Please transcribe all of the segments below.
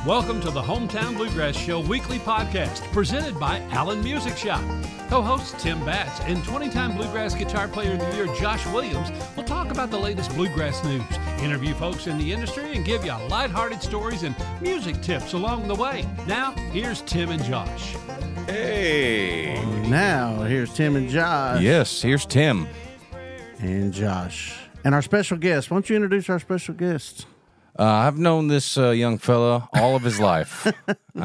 Welcome to the Hometown Bluegrass Show weekly podcast presented by Allen Music Shop. Co-hosts Tim Batts and 20-time Bluegrass Guitar Player of the Year Josh Williams will talk about the latest bluegrass news, interview folks in the industry, and give you lighthearted stories and music tips along the way. Now, here's Tim and Josh. Hey. Now, here's Tim and Josh. Yes, here's Tim. And Josh. And our special guest. Why don't you introduce our special guest? I've known this young fella all of his life. We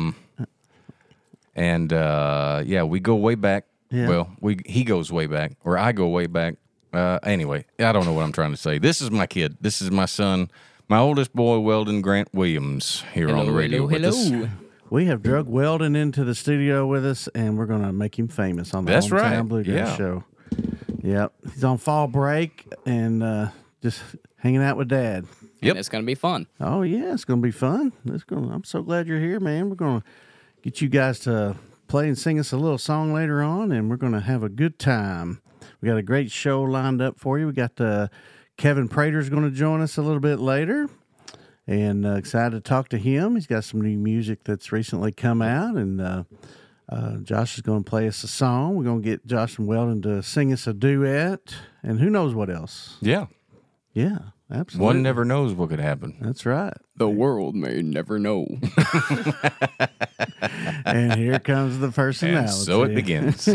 go way back. Yeah. Well, he goes way back, or I go way back. Anyway, I don't know what I'm trying to say. This is my kid. This is my son, my oldest boy, Weldon Grant Williams, here on the radio with us. We have drug Weldon into the studio with us, and we're going to make him famous on the That's Hometown right. Bluegrass Show. Yep. He's on fall break and just hanging out with Dad. Yep. And it's going to be fun. Oh, yeah, it's going to be fun. I'm so glad you're here, man. We're going to get you guys to play and sing us a little song later on, and we're going to have a good time. We got a great show lined up for you. We got Kevin Prater's going to join us a little bit later, and excited to talk to him. He's got some new music that's recently come out, and Josh is going to play us a song. We're going to get Josh and Weldon to sing us a duet, and who knows what else. Yeah. Yeah, absolutely. One never knows what could happen. That's right. The world may never know. And here comes the personality. And so it begins.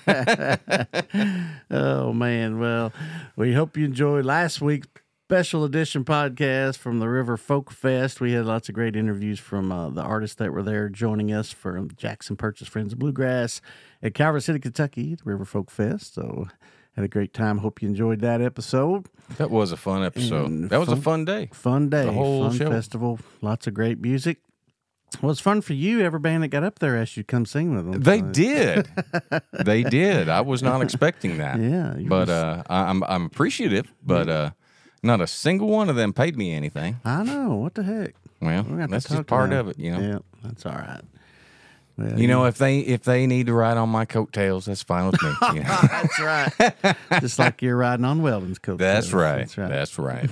Oh, man. Well, we hope you enjoyed last week's special edition podcast from the River Folk Fest. We had lots of great interviews from the artists that were there joining us from Jackson Purchase Friends of Bluegrass at Calvert City, Kentucky, the River Folk Fest. So had a great time. Hope you enjoyed that episode. That was a fun episode. And That was a fun day. Fun day. The whole fun show. festival. Lots of great music. Well, it's fun for you. Every band that got up there asked you to come sing with them. They So- did. They did. I was not expecting that. Yeah. But I'm appreciative, but not a single one of them paid me anything. I know. What the heck? Well, We're gonna have to that's talk just part to of it, you know. Yeah, that's all right. Well, You know, if they need to ride on my coattails, that's fine with me. You know? that's right. Just like you're riding on Weldon's coat. That's right. That's right. That's right.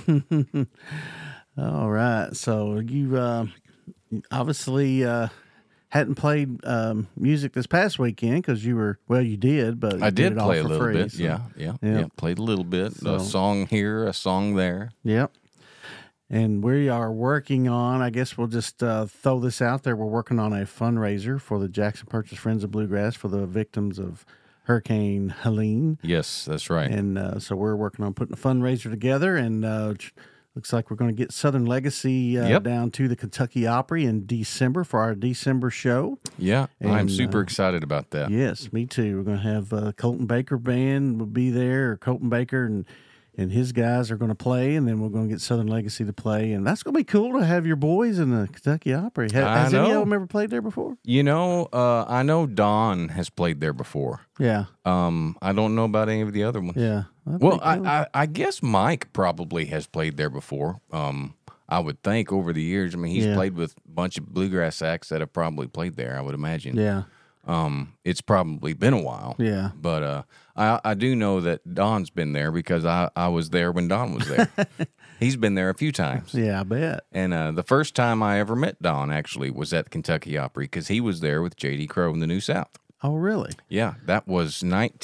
All right. So you obviously hadn't played music this past weekend because you did, but I you did it all play a for little free, bit. so- Yeah. Played a little bit. So- A song here, a song there. Yep. And we are working on, I guess we'll just throw this out there. We're working on a fundraiser for the Jackson Purchase Friends of Bluegrass for the victims of Hurricane Helene. Yes, that's right. And so we're working on putting a fundraiser together, and looks like we're going to get Southern Legacy down to the Kentucky Opry in December for our December show. Yeah, I'm And, super excited about that. Yes, me too. We're going to have Colton Baker Band will be there, or Colton Baker and his guys are going to play, and then we're going to get Southern Legacy to play, and that's going to be cool to have your boys in the Kentucky Opry. Has any of them ever played there before? You know, I know Don has played there before. Yeah, I don't know about any of the other ones. yeah. That'd Well, be cool. I guess Mike probably has played there before. I would think over the years. I mean, he's Yeah. played with a bunch of bluegrass acts that have probably played there, I would imagine. Yeah, It's probably been a while. yeah. But I do know that Don's been there because I was there when Don was there. He's been there a few times. Yeah, I bet. And the first time I ever met Don actually was at Kentucky Opry because he was there with J.D. Crowe in the New South. Oh, really? Yeah, that was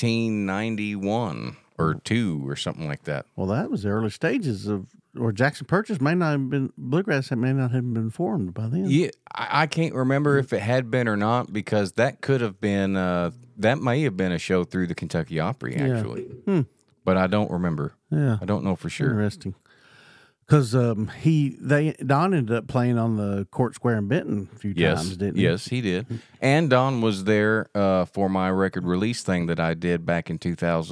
1991 or 2 or something like that. Well, that was the early stages of, or Jackson Purchase may not have been, Bluegrass may not have been formed by then. Yeah, I can't remember if it had been or not because that could have been, that may have been a show through the Kentucky Opry actually. But I don't remember. Yeah. I don't know for sure. Interesting. Because Don ended up playing on the Court Square in Benton a few times, didn't he? Yes, he did. And Don was there for my record release thing that I did back in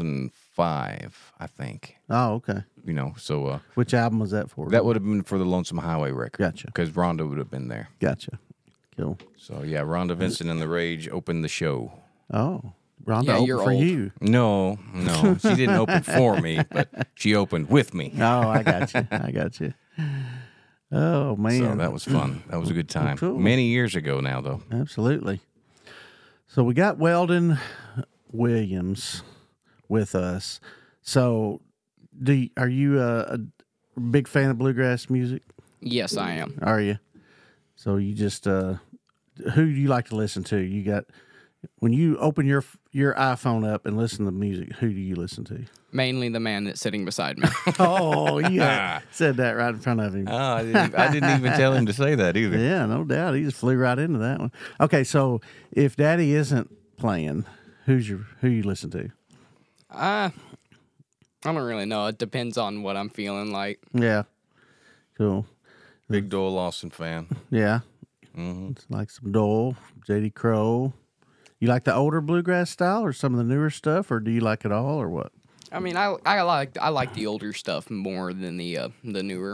2005, I think. Oh, okay. You know, so Which album was that for? that would have been for the Lonesome Highway record. Gotcha. Because Rhonda would have been there. Gotcha. Cool. So, yeah, Rhonda Vincent and the Rage opened the show. Oh, Rhonda Yeah, opened you're for old. you. No, she didn't open for me, but she opened with me. Oh, I got you. I got you. Oh, man. So that was fun. That was a good time. Cool. Many years ago now, though. Absolutely. So we got Weldon Williams with us. So are you a big fan of bluegrass music? Yes, I am. Are you? So you just who do you like to listen to? You got when you open your iPhone up and listen to music, who do you listen to? Mainly the man that's sitting beside me. Oh, yeah. Said that right in front of him. Oh, I didn't even tell him to say that either. Yeah, no doubt. He just flew right into that one. Okay, so if Daddy isn't playing, who you listen to? I don't really know. It depends on what I'm feeling like. Yeah. Cool. Big Doyle Lawson fan. Yeah. It's like some Dole, J.D. Crowe. You like the older bluegrass style or some of the newer stuff, or do you like it all, or what? I mean, I like the older stuff more than the newer.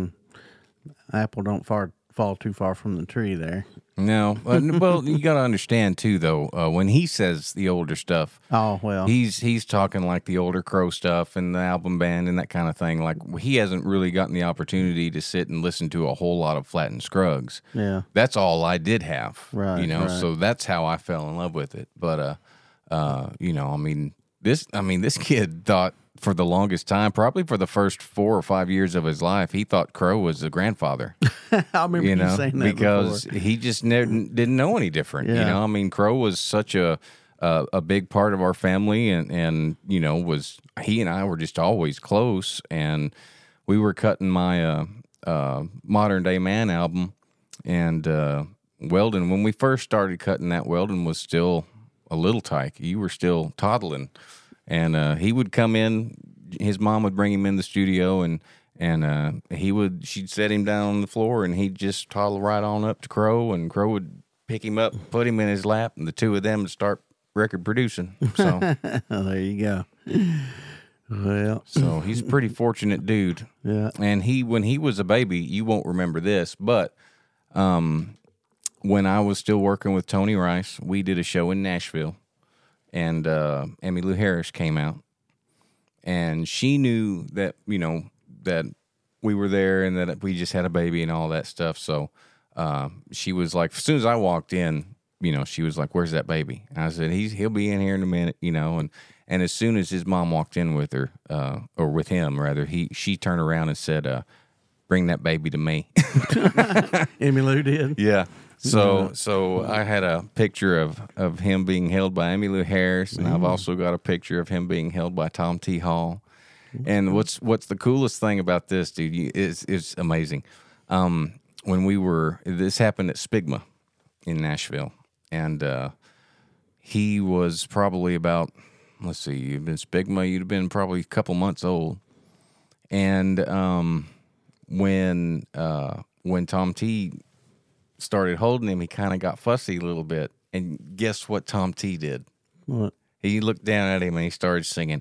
Apple don't fall too far from the tree there. No, well, you got to understand too, though. When he says the older stuff, Oh, well. he's talking like the older Crow stuff and the album band and that kind of thing. Like he hasn't really gotten the opportunity to sit and listen to a whole lot of Flatt and Scruggs. Yeah. That's all I did have, Right, you know. right. So that's how I fell in love with it. But you know, I mean, this kid thought for the longest time, probably for the first 4 or 5 years of his life, he thought Crow was the grandfather. I remember you saying that because before. he just didn't know any different. You Yeah. know, I mean, Crow was such a big part of our family, and you know, he and I were just always close. And we were cutting my Modern Day Man album, and Weldon. When we first started cutting that, Weldon was still a little tyke. You were still toddling, and he would come in. His mom would bring him in the studio, and she'd set him down on the floor, and he'd just toddle right on up to Crow, and Crow would pick him up, put him in his lap, and the two of them would start record producing. So, Oh, there you go. Well, so he's a pretty fortunate dude. yeah. And when he was a baby, you won't remember this, but when I was still working with Tony Rice, we did a show in Nashville, and Emmylou Harris came out, and she knew that, you know, that we were there and that we just had a baby and all that stuff. So she was like, as soon as I walked in, you know, she was like, "Where's that baby?" And I said, "He'll be in here in a minute," you know. And as soon as his mom walked in with her, or with him rather, she turned around and said, "Bring that baby to me." Emmylou did. Yeah. So I had a picture of him being held by Emmylou Harris, and I've also got a picture of him being held by Tom T. Hall. And what's the coolest thing about this, dude, is amazing. When this happened at Spigma in Nashville, and he was probably about, let's see, you'd been Spigma, you'd have been probably a couple months old. And when Tom T started holding him, he kind of got fussy a little bit. And guess what Tom T did? What? He looked down at him and he started singing,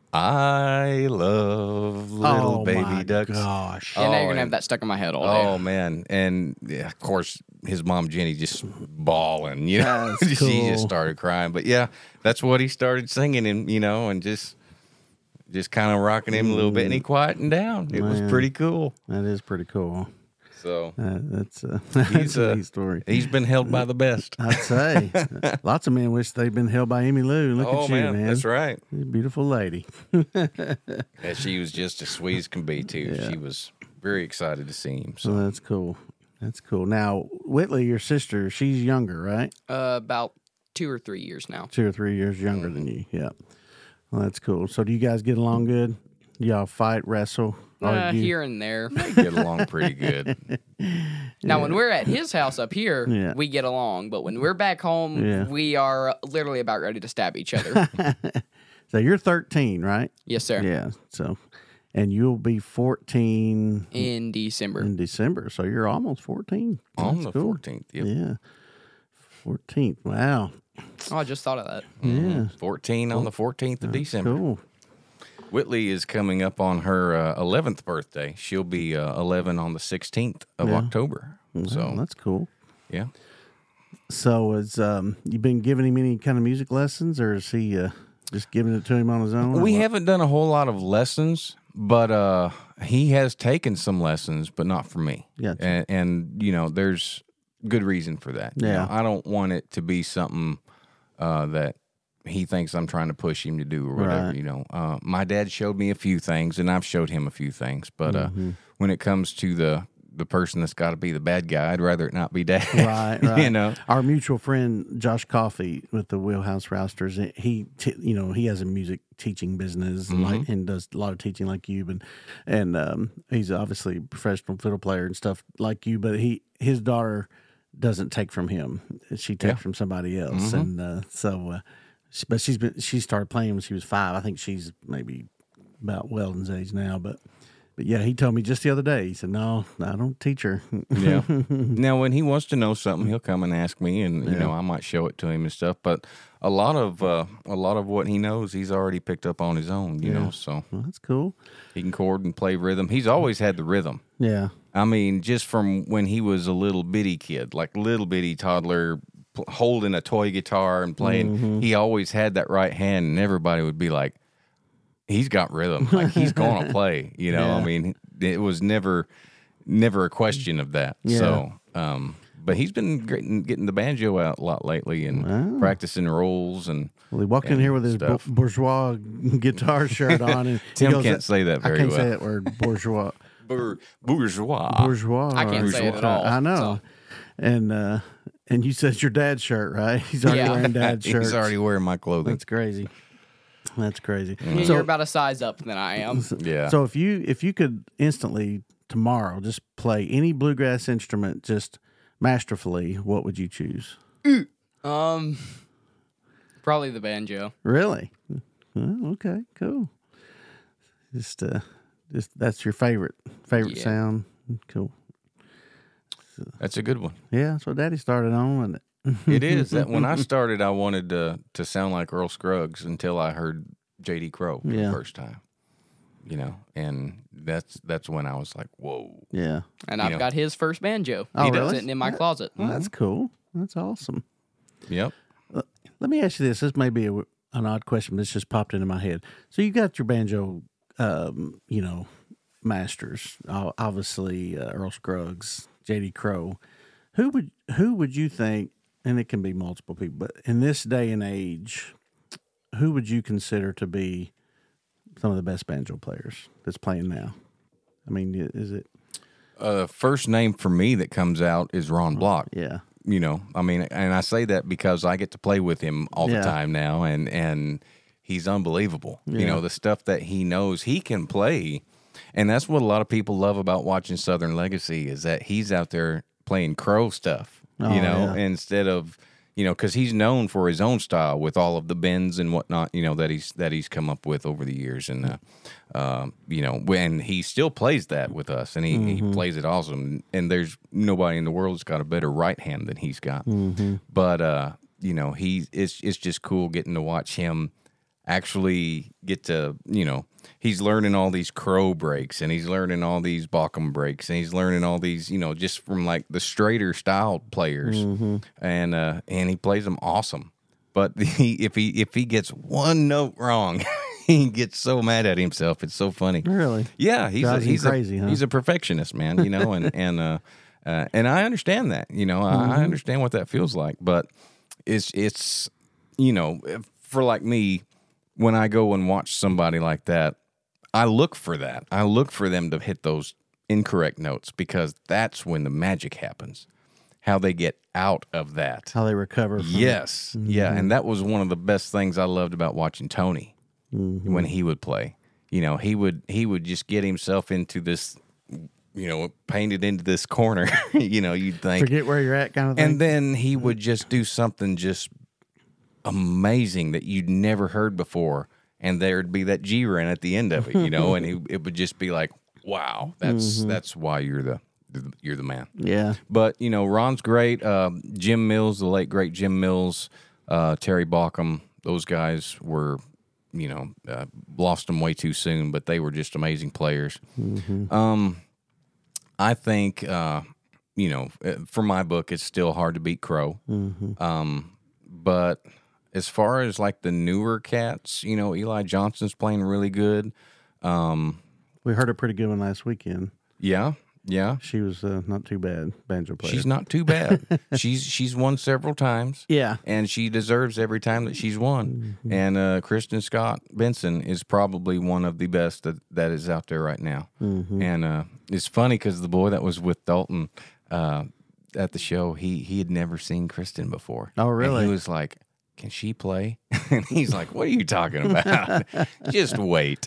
"I love little baby my ducks." Gosh. And now you're going to have that stuck in my head all day. Oh, man. And, yeah, of course, his mom, Jenny, just bawling, you know. That's She cool. just started crying. But, yeah, that's what he started singing, and, you know, and just kind of rocking him a little bit. And he quietened down. It was Man. pretty cool. That is pretty cool. So That's he's a neat story. He's been held by the best. I'd say. Lots of men wish they'd been held by Emmylou. Look Oh, at you, man. That's right. You're a beautiful lady. Yeah, she was just as sweet as can be, too. Yeah. She was very excited to see him. So So that's cool. That's cool. Now, Whitley, your sister, she's younger, right? About 2 or 3 years now. 2 or 3 years younger than you. Yeah. Well, that's cool. So do you guys get along good? Do y'all fight, wrestle, argue? Here and there. get along pretty good. Now, when we're at his house up here, Yeah. we get along. But when we're back home, Yeah. we are literally about ready to stab each other. So you're 13, right? Yes, sir. Yeah. So, and you'll be 14 In December. in December. So you're almost 14. On That's the cool. 14th. Yep. Yeah. 14th. Wow. Oh, I just thought of that. Yeah. 14 on the 14th of December. Cool. Whitley is coming up on her 11th birthday. She'll be 11 on the 16th of October. So, Wow, that's cool. yeah. So, is you been giving him any kind of music lessons, or is he just giving it to him on his own? or We what? haven't done a whole lot of lessons, but he has taken some lessons, but not from me. Gotcha. And you know, there's good reason for that. You Yeah. know, I don't want it to be something that he thinks I'm trying to push him to do or whatever. Right. You know, my dad showed me a few things, and I've showed him a few things. But Mm-hmm. when it comes to the the person that's got to be the bad guy. I'd rather it not be Dad. Right. You know. Our mutual friend Josh Coffey with the Wheelhouse Rousters, he has a music teaching business and does a lot of teaching like you, and he's obviously a professional fiddle player and stuff like you. But his daughter doesn't take from him; she takes from somebody else, and but she started playing when she was 5. I think she's maybe about Weldon's age now, but yeah, he told me just the other day. He said, "No, I don't teach her." Yeah. Now, when he wants to know something, he'll come and ask me, and you know, I might show it to him and stuff. But a lot of what he knows, he's already picked up on his own. You know, so Well, that's cool. he can chord and play rhythm. He's always had the rhythm. Yeah, I mean, just from when he was a little bitty kid, like little bitty toddler, holding a toy guitar and playing, he always had that right hand, and everybody would be like, he's got rhythm. Like, he's going to play, you know? Yeah. I mean, it was never a question of that. Yeah. So, but he's been great in getting the banjo out a lot lately and practicing rolls. And well, he walked in here with his stuff. bourgeois guitar shirt on, and he Tim goes, can't say that very I can't well. say that word, bourgeois. Bourgeois. Bourgeois. I can't say it at all. I know. So. And you said it's your dad's shirt, right? He's already wearing dad's shirt. He's already wearing my clothing. That's crazy. That's crazy. You're about a size up than I am. Yeah. So if you could instantly tomorrow just play any bluegrass instrument just masterfully, what would you choose? Probably the banjo. Really? Okay, cool. Just that's your favorite Yeah. sound. Cool. That's a good one. Yeah, that's what Daddy started on, wasn't it? It is. That when I started, I wanted to sound like Earl Scruggs until I heard J.D. Crowe for the first time. You know, and that's when I was like, whoa. Yeah. And I've got his first banjo. Oh, really? Sitting in my closet. Well, that's cool. That's awesome. Yep. Let me ask you this. This may be an odd question, but it's just popped into my head. So you got your banjo, masters, obviously Earl Scruggs, J.D. Crowe. Who would you think, and it can be multiple people, but in this day and age, who would you consider to be some of the best banjo players that's playing now? I mean, is it? First name for me that comes out is Ron Block. Yeah. You know, I mean, and I say that because I get to play with him all the time now, and he's unbelievable. Yeah. You know, the stuff that he knows, he can play, and that's what a lot of people love about watching Southern Legacy is that he's out there playing Crow stuff, instead of, because he's known for his own style with all of the bends and whatnot, that he's come up with over the years, and when he still plays that with us, and he plays it awesome, and there's nobody in the world that's got a better right hand than he's got. But it's just cool getting to watch him actually get to, he's learning all these Crow breaks, and he's learning all these Bauckham breaks, and he's learning all these, just from like the straighter style players, and he plays them awesome. But if he gets one note wrong, he gets so mad at himself. It's so funny. Really? Yeah, he's crazy, huh? He's a perfectionist, man. And I understand that. I understand what that feels like. But it's for like me, when I go and watch somebody like that, I look for that. I look for them to hit those incorrect notes, because that's when the magic happens. How they get out of that. How they recover from Yes. Yeah. And that was one of the best things I loved about watching Tony when he would play. He would just get himself into this, painted into this corner, you'd think. Forget where you're at kind of thing. And then he would just do something just amazing that you'd never heard before. And there'd be that G run at the end of it, and it would just be like, wow, that's why you're the man. Yeah. But, Ron's great. Jim Mills, the late, great Jim Mills, Terry Bauckham, those guys were, lost them way too soon, but they were just amazing players. I think, for my book, it's still hard to beat Crow. But as far as like the newer cats, Eli Johnson's playing really good. We heard a pretty good one last weekend. Yeah. Yeah. She was not too bad banjo player. She's not too bad. she's won several times. Yeah. And she deserves every time that she's won. Mm-hmm. And Kristen Scott Benson is probably one of the best that is out there right now. Mm-hmm. And it's funny because the boy that was with Dalton at the show, he had never seen Kristen before. Oh, really? And he was like, can she play? And he's like, what are you talking about? Just wait.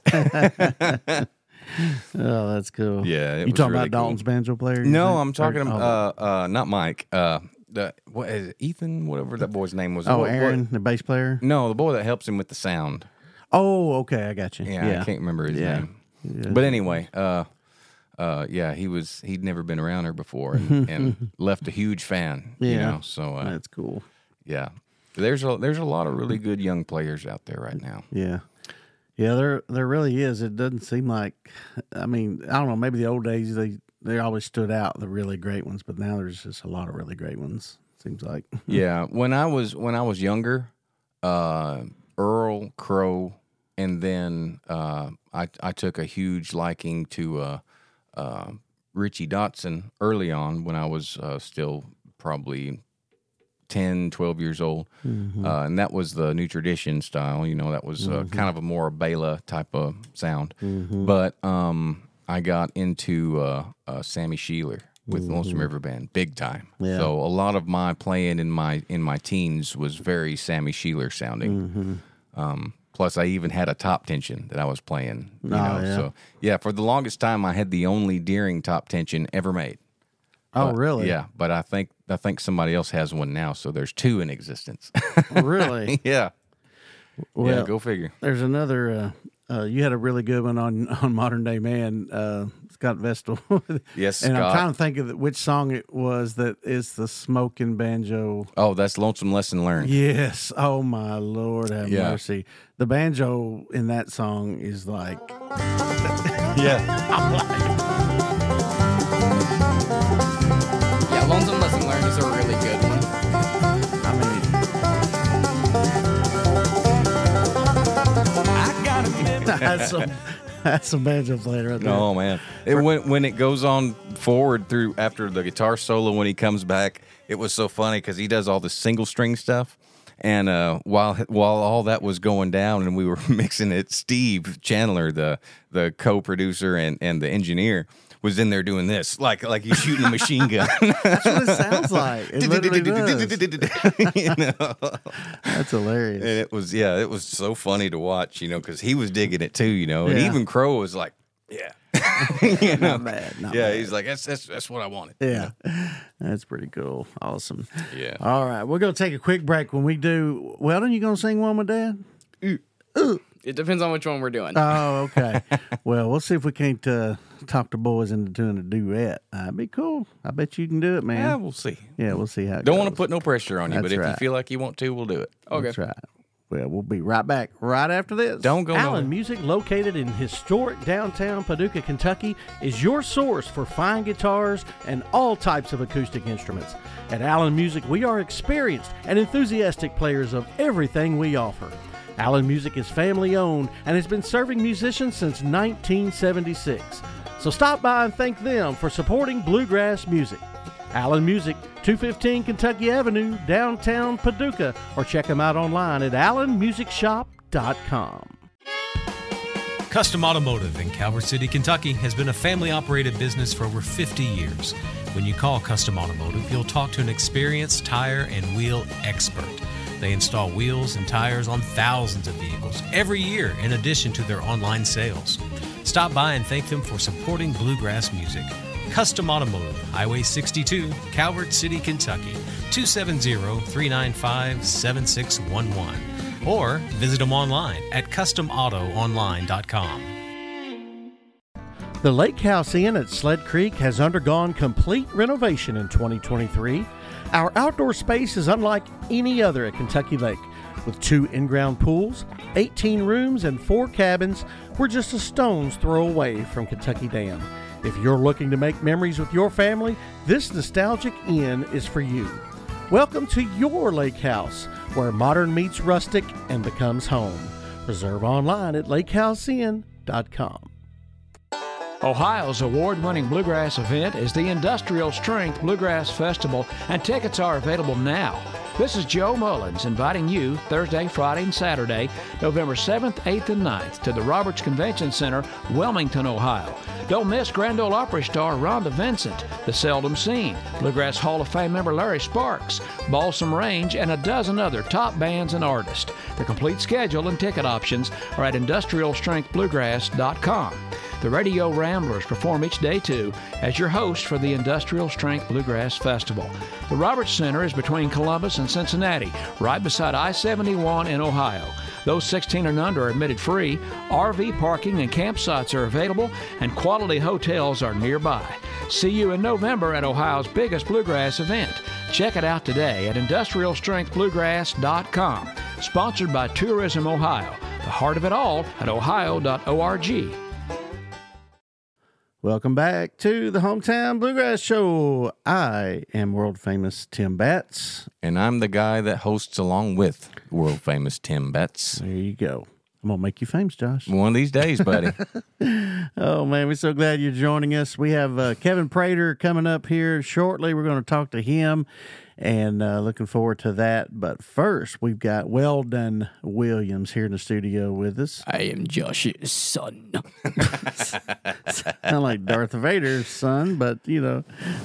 Oh, that's cool. Yeah, you talking about Dalton's banjo player? No, I'm talking about not Mike. What is it, Ethan? Whatever that boy's name was. Aaron, the bass player. No, the boy that helps him with the sound. Oh, okay, I got you. Yeah, I can't remember his name. Yeah. But anyway, he'd never been around her before and left a huge fan. Yeah. You know, so That's cool. yeah. There's a lot of really good young players out there right now. Yeah. Yeah, there really is. It doesn't seem like, I mean, I don't know, maybe the old days they always stood out, the really great ones, but now there's just a lot of really great ones, seems like. Yeah, when I was younger, Earl, Crow, and then I took a huge liking to Richie Dotson early on when I was still probably 10, 12 years old. Mm-hmm. And that was the New Tradition style. You know, that was kind of a more Bela type of sound. Mm-hmm. But I got into Sammy Sheeler with Lonesome River Band big time. Yeah. So a lot of my playing in my teens was very Sammy Sheeler sounding. Plus, I even had a top tension that I was playing. You know? yeah. So yeah, for the longest time, I had the only Deering top tension ever made. Oh, But, really? Yeah, but I think somebody else has one now, so there's two in existence. Really? Yeah. Well, Yeah, go figure. There's another, you had a really good one on Modern Day Man, Scott Vestal. Yes, And I'm Scott. trying to think of which song it was that is the smoking banjo. Oh, that's Lonesome Lesson Learned. Yes. Oh, my Lord, have Yeah. mercy. The banjo in that song is like, Yeah. Yeah, Lonesome Lesson Learned is a really good one. I mean, that's some banjo playing right there. Oh man, when it goes on forward through after the guitar solo when he comes back, it was so funny because he does all the single string stuff, and while all that was going down and we were mixing it, Steve Chandler, the co-producer and the engineer, was in there doing this like he's shooting a machine gun. That's what it sounds like. It literally does. You know? That's hilarious. And it was so funny to watch, you know, because he was digging it too, you know, and Yeah. even Crow was like, yeah, you know? Not bad. Not Yeah, bad. he's like, that's what I wanted. Yeah, that's pretty cool. Awesome. Yeah. All right, we're gonna take a quick break. When we do, Weldon, you gonna sing one with Dad? It depends on which one we're doing. Oh, okay. Well, we'll see if we can't talk the boys into doing a duet. That'd be cool. I bet you can do it, man. Yeah, we'll see. Yeah, we'll see how it Don't goes. want to put no pressure on you, That's but if you right. feel like you want to, we'll do it. Okay. That's right. Well, we'll be right back right after this. Don't go Allen nowhere. Music, located in historic downtown Paducah, Kentucky, is your source for fine guitars and all types of acoustic instruments. At Allen Music, we are experienced and enthusiastic players of everything we offer. Allen Music is family owned and has been serving musicians since 1976. So stop by and thank them for supporting bluegrass music. Allen Music, 215 Kentucky Avenue, downtown Paducah, or check them out online at allenmusicshop.com. Custom Automotive in Calvert City, Kentucky has been a family-operated business for over 50 years. When you call Custom Automotive, you'll talk to an experienced tire and wheel expert. They install wheels and tires on thousands of vehicles every year in addition to their online sales. Stop by and thank them for supporting bluegrass music. Custom Automotive, Highway 62, Calvert City, Kentucky, 270-395-7611. Or visit them online at customautoonline.com. The Lake House Inn at Sled Creek has undergone complete renovation in 2023. Our outdoor space is unlike any other at Kentucky Lake. With 2 in-ground pools, 18 rooms, and 4 cabins, we're just a stone's throw away from Kentucky Dam. If you're looking to make memories with your family, this nostalgic inn is for you. Welcome to your lake house, where modern meets rustic and becomes home. Reserve online at lakehouseinn.com. Ohio's award-winning bluegrass event is the Industrial Strength Bluegrass Festival, and tickets are available now. This is Joe Mullins inviting you Thursday, Friday, and Saturday, November 7th, 8th, and 9th to the Roberts Convention Center, Wilmington, Ohio. Don't miss Grand Ole Opry star Rhonda Vincent, The Seldom Seen, Bluegrass Hall of Fame member Larry Sparks, Balsam Range, and a dozen other top bands and artists. The complete schedule and ticket options are at industrialstrengthbluegrass.com. The Radio Ramblers perform each day, too, as your host for the Industrial Strength Bluegrass Festival. The Roberts Center is between Columbus and Cincinnati, right beside I-71 in Ohio. Those 16 and under are admitted free. RV parking and campsites are available, and quality hotels are nearby. See you in November at Ohio's biggest bluegrass event. Check it out today at industrialstrengthbluegrass.com. Sponsored by Tourism Ohio. The heart of it all at ohio.org. Welcome back to the Hometown Bluegrass Show. I am world famous Tim Batts. And I'm the guy that hosts along with world famous Tim Batts. There you go. I'm going to make you famous, Josh. One of these days, buddy. Oh, man, we're so glad you're joining us. We have Kevin Prater coming up here shortly. We're going to talk to him, and looking forward to that. But first, we've got Weldon Williams here in the studio with us. I am Josh's son. Sound like Darth Vader's son, but, you know,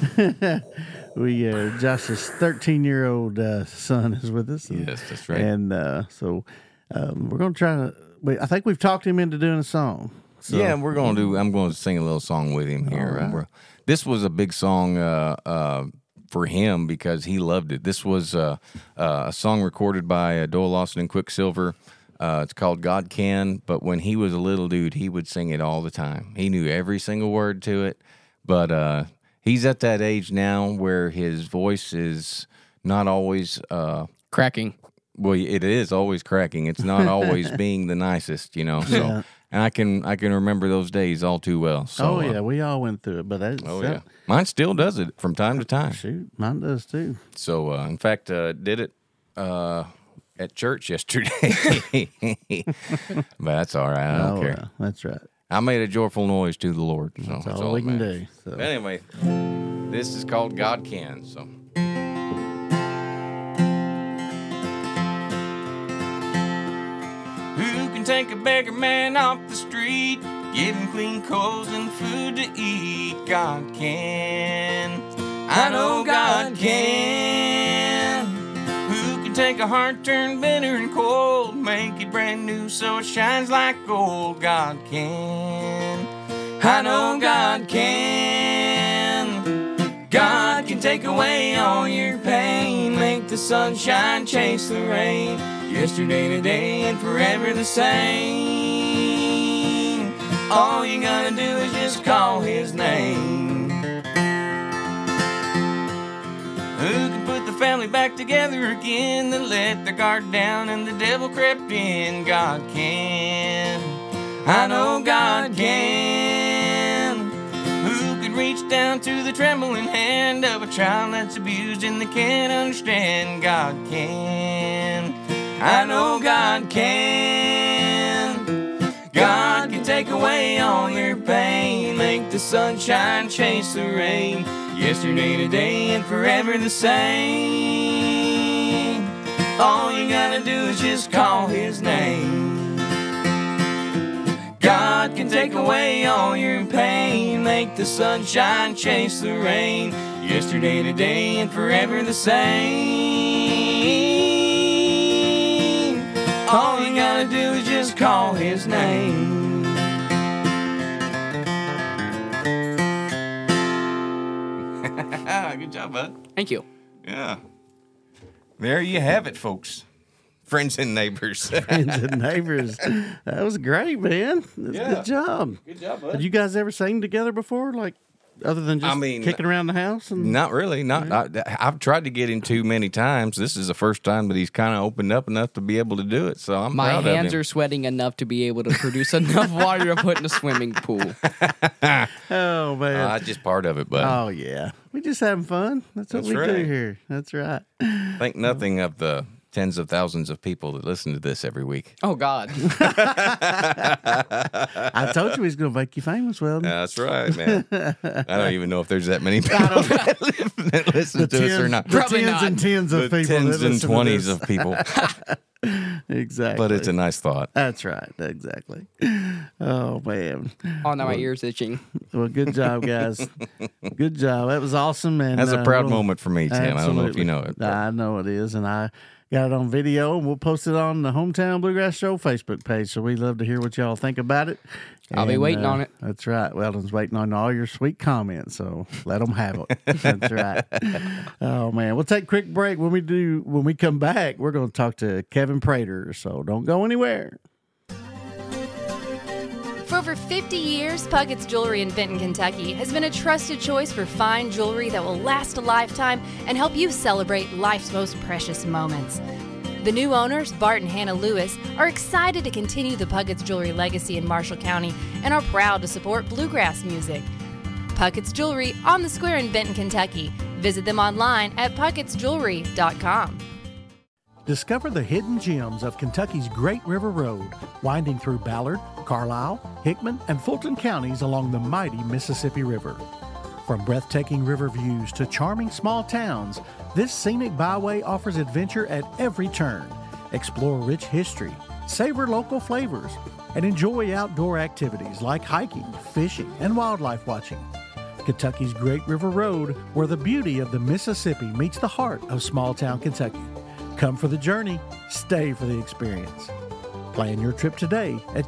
Josh's 13-year-old son is with us. Yes, that's right. And so we're going to try to, I think we've talked him into doing a song. So. Yeah, I'm going to sing a little song with him here. Right. This was a big song for him because he loved it. This was a song recorded by Doyle Lawson and Quicksilver. It's called God Can, but when he was a little dude, he would sing it all the time. He knew every single word to it, but he's at that age now where his voice is not always Cracking. Well, it is always cracking. It's not always being the nicest, you know. So, Yeah. and I can remember those days all too well. So, yeah, we all went through it, but that's, yeah, mine still does it from time to time. shoot, mine does too. So, in fact, did it at church yesterday, but that's all right. I don't care. That's right. I made a joyful noise to the Lord. So That's all we can do. So. But anyway, this is called God Can. So. Who can take a beggar man off the street, give him clean clothes and food to eat? God can. I know God can. Who can take a heart turned bitter and cold, make it brand new so it shines like gold? God can. I know God can. God can take away all your pain, make the sunshine chase the rain. Yesterday, today, and forever the same. All you gotta do is just call his name. Who can put the family back together again, that let their guard down and the devil crept in? God can. I know God can. Who could reach down to the trembling hand of a child that's abused and they can't understand? God can. I know God can. God can take away all your pain, make the sunshine chase the rain. Yesterday, today, and forever the same. All you gotta do is just call his name. God can take away all your pain, make the sunshine chase the rain. Yesterday, today, and forever the same. All you gotta do is just call his name. Good job, bud. Thank you. Yeah. There you have it, folks. Friends and neighbors. Friends and neighbors. That was great, man. That's Yeah. Good job. Good job, bud. Did you guys ever sing together before? Like, other than just kicking around the house? And Not really. I've tried to get him too many times. This is the first time that he's kind of opened up enough to be able to do it. So I'm My proud hands of him. are sweating enough to be able to produce enough water to put in a swimming pool. Oh, man. Just part of it, but Oh, yeah. We just having fun. That's what That's we do right. here. That's right. think nothing of the tens of thousands of people that listen to this every week. Oh, God. I told you he's going to make you famous, Weldon. That's right, man. I don't even know if there's that many people that listen to us or not. The Probably tens not. and tens of The people. tens that and listen to 20s this. of people. Exactly. But it's a nice thought. That's right. Exactly. Oh, man. Oh, now my ear's itching. Well, good job, guys. Good job. That was awesome. And That's a proud we'll- moment for me, Tim. I don't know if you know it. but- I know it is, and I got it on video, and we'll post it on the Hometown Bluegrass Show Facebook page. So we'd love to hear what y'all think about it. I'll be waiting on it. That's right. Weldon's waiting on all your sweet comments, so let them have it. That's right. Oh man, we'll take a quick break. When we come back, we're going to talk to Kevin Prater. So don't go anywhere. For over 50 years, Puckett's Jewelry in Benton, Kentucky has been a trusted choice for fine jewelry that will last a lifetime and help you celebrate life's most precious moments. The new owners, Bart and Hannah Lewis, are excited to continue the Puckett's Jewelry legacy in Marshall County and are proud to support bluegrass music. Puckett's Jewelry on the Square in Benton, Kentucky. Visit them online at puckettsjewelry.com. Discover the hidden gems of Kentucky's Great River Road, winding through Ballard, Carlisle, Hickman, and Fulton counties along the mighty Mississippi River. From breathtaking river views to charming small towns, this scenic byway offers adventure at every turn. Explore rich history, savor local flavors, and enjoy outdoor activities like hiking, fishing, and wildlife watching. Kentucky's Great River Road, where the beauty of the Mississippi meets the heart of small-town Kentucky. Come for the journey, stay for the experience. Plan your trip today at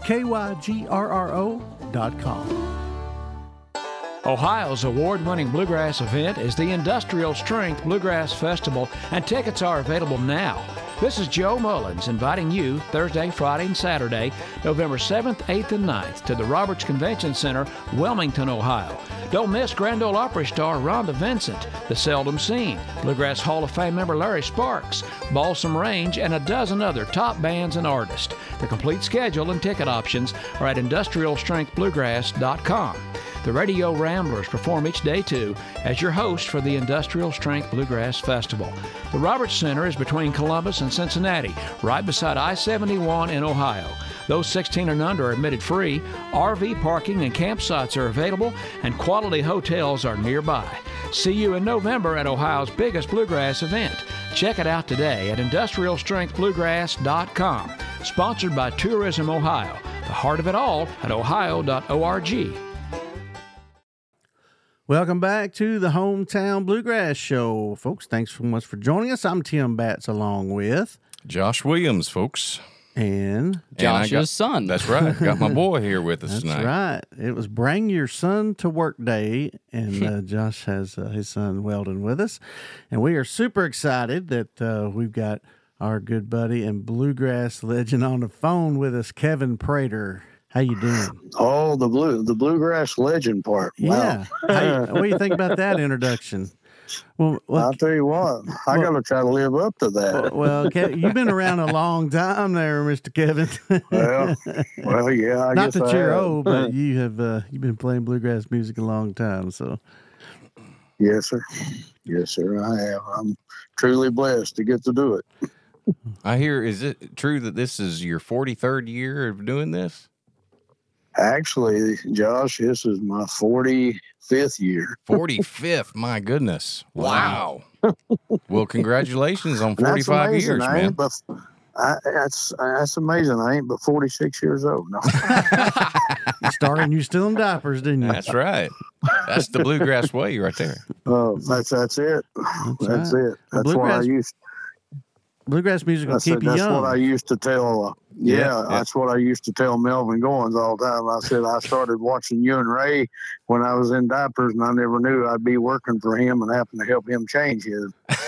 kygrro.com. Ohio's award-winning bluegrass event is the Industrial Strength Bluegrass Festival, and tickets are available now. This is Joe Mullins inviting you Thursday, Friday, and Saturday, November 7th, 8th, and 9th to the Roberts Convention Center, Wilmington, Ohio. Don't miss Grand Ole Opry star Rhonda Vincent, The Seldom Seen, Bluegrass Hall of Fame member Larry Sparks, Balsam Range, and a dozen other top bands and artists. The complete schedule and ticket options are at industrialstrengthbluegrass.com. The Radio Ramblers perform each day, too, as your host for the Industrial Strength Bluegrass Festival. The Roberts Center is between Columbus and Cincinnati, right beside I-71 in Ohio. Those 16 and under are admitted free, RV parking and campsites are available, and quality hotels are nearby. See you in November at Ohio's biggest bluegrass event. Check it out today at industrialstrengthbluegrass.com. Sponsored by Tourism Ohio. The heart of it all at ohio.org. Welcome back to the Hometown Bluegrass Show. Folks, thanks so much for joining us. I'm Tim Batts along with... Josh Williams, folks. And... Josh's son. That's right. Got my boy here with us That's tonight. right. It was Bring Your Son to Work Day, and Josh has his son Weldon with us. And we are super excited that we've got our good buddy and bluegrass legend on the phone with us, Kevin Prater. How you doing? Oh, the bluegrass legend part. Wow. Yeah. What do you think about that introduction? Well, I'll tell you what, I got to try to live up to that. Well, you've been around a long time there, Mr. Kevin. Well, yeah, I Not guess that you're I have. old, but you have you've been playing bluegrass music a long time. So, Yes, sir. Yes, sir, I have. I'm truly blessed to get to do it. I hear, is it true that this is your 43rd year of doing this? Actually, Josh, this is my 45th year. 45th, my goodness. Wow. Well, congratulations on That's 45 amazing. years, I man. ain't but that's amazing. I ain't but 46 years old. No. you started and you still in diapers, didn't you? That's right. That's the bluegrass way right there. Oh, that's it. That's right. it. That's what I used. Bluegrass music will That's keep you that's young. what I used to tell. Yeah. That's what I used to tell Melvin Goins all the time. I said I started watching you and Ray when I was in diapers, and I never knew I'd be working for him and having to help him change his.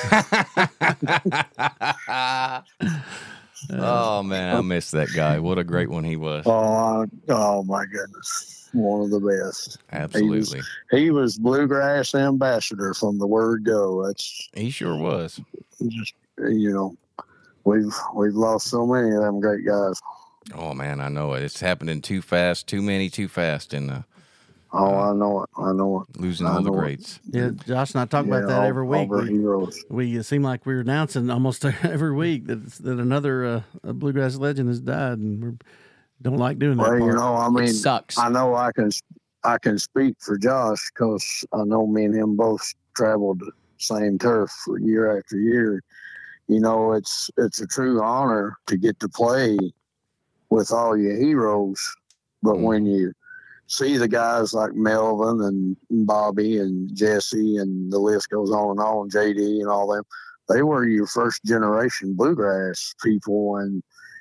Oh, man, I miss that guy. What a great one he was. Oh my goodness, one of the best. Absolutely. He was bluegrass ambassador from the word go. That's He sure was. just we've lost so many of them great guys. Oh, man, I know it. It's happening too fast, too many too fast. And Oh, I know it. I know it. Losing all the greats. Yeah, Josh and I talk about that every week. All heroes. We seem like we're announcing almost every week that another bluegrass legend has died, and we don't like doing that. Well, part. I mean, It sucks. I know I can speak for Josh because I know me and him both traveled the same turf for year after year. It's a true honor to get to play with all your heroes, but when you see the guys like Melvin and Bobby and Jesse and the list goes on, JD and all them, they were your first generation bluegrass people, and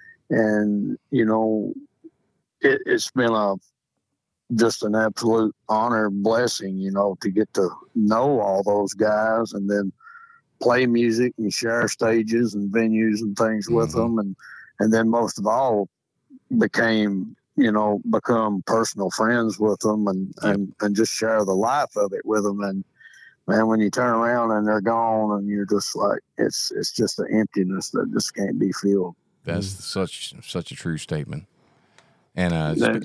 it's been just an absolute honor, blessing, to get to know all those guys and then play music and share stages and venues and things with them, and then most of all become personal friends with them and just share the life of it with them. And man, when you turn around and they're gone, and you're just like, it's just an emptiness that just can't be filled. That's such a true statement. And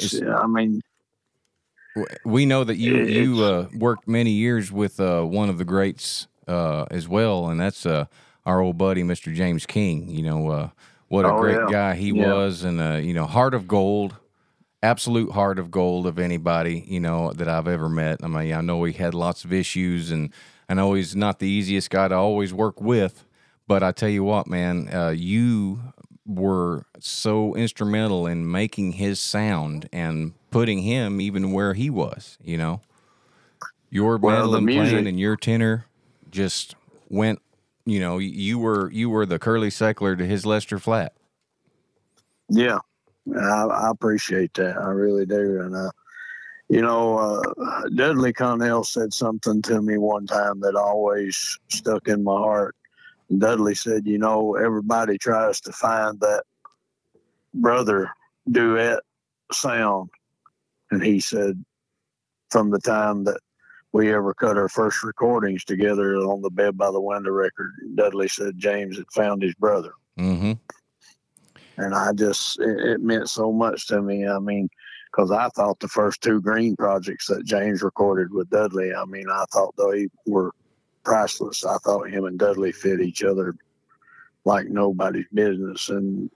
we know that you worked many years with one of the greats as well, and that's our old buddy, Mr. James King. What a great guy he was, and heart of gold, absolute heart of gold of anybody that I've ever met. I mean, I know he had lots of issues, and I know he's not the easiest guy to always work with. But I tell you what, man, you were so instrumental in making his sound and putting him even where he was. Your mandolin playing and your tenor just went. You were the Curly Seckler to his Lester Flatt. Yeah, I appreciate that. I really do. And Dudley Connell said something to me one time that always stuck in my heart. Dudley said, everybody tries to find that brother duet sound. And he said, from the time that we ever cut our first recordings together on the Bed by the Window record, Dudley said James had found his brother. Mm-hmm. And it meant so much to me. I mean, because I thought the first two Green projects that James recorded with Dudley, I thought they were priceless. I thought him and Dudley fit each other like nobody's business. And,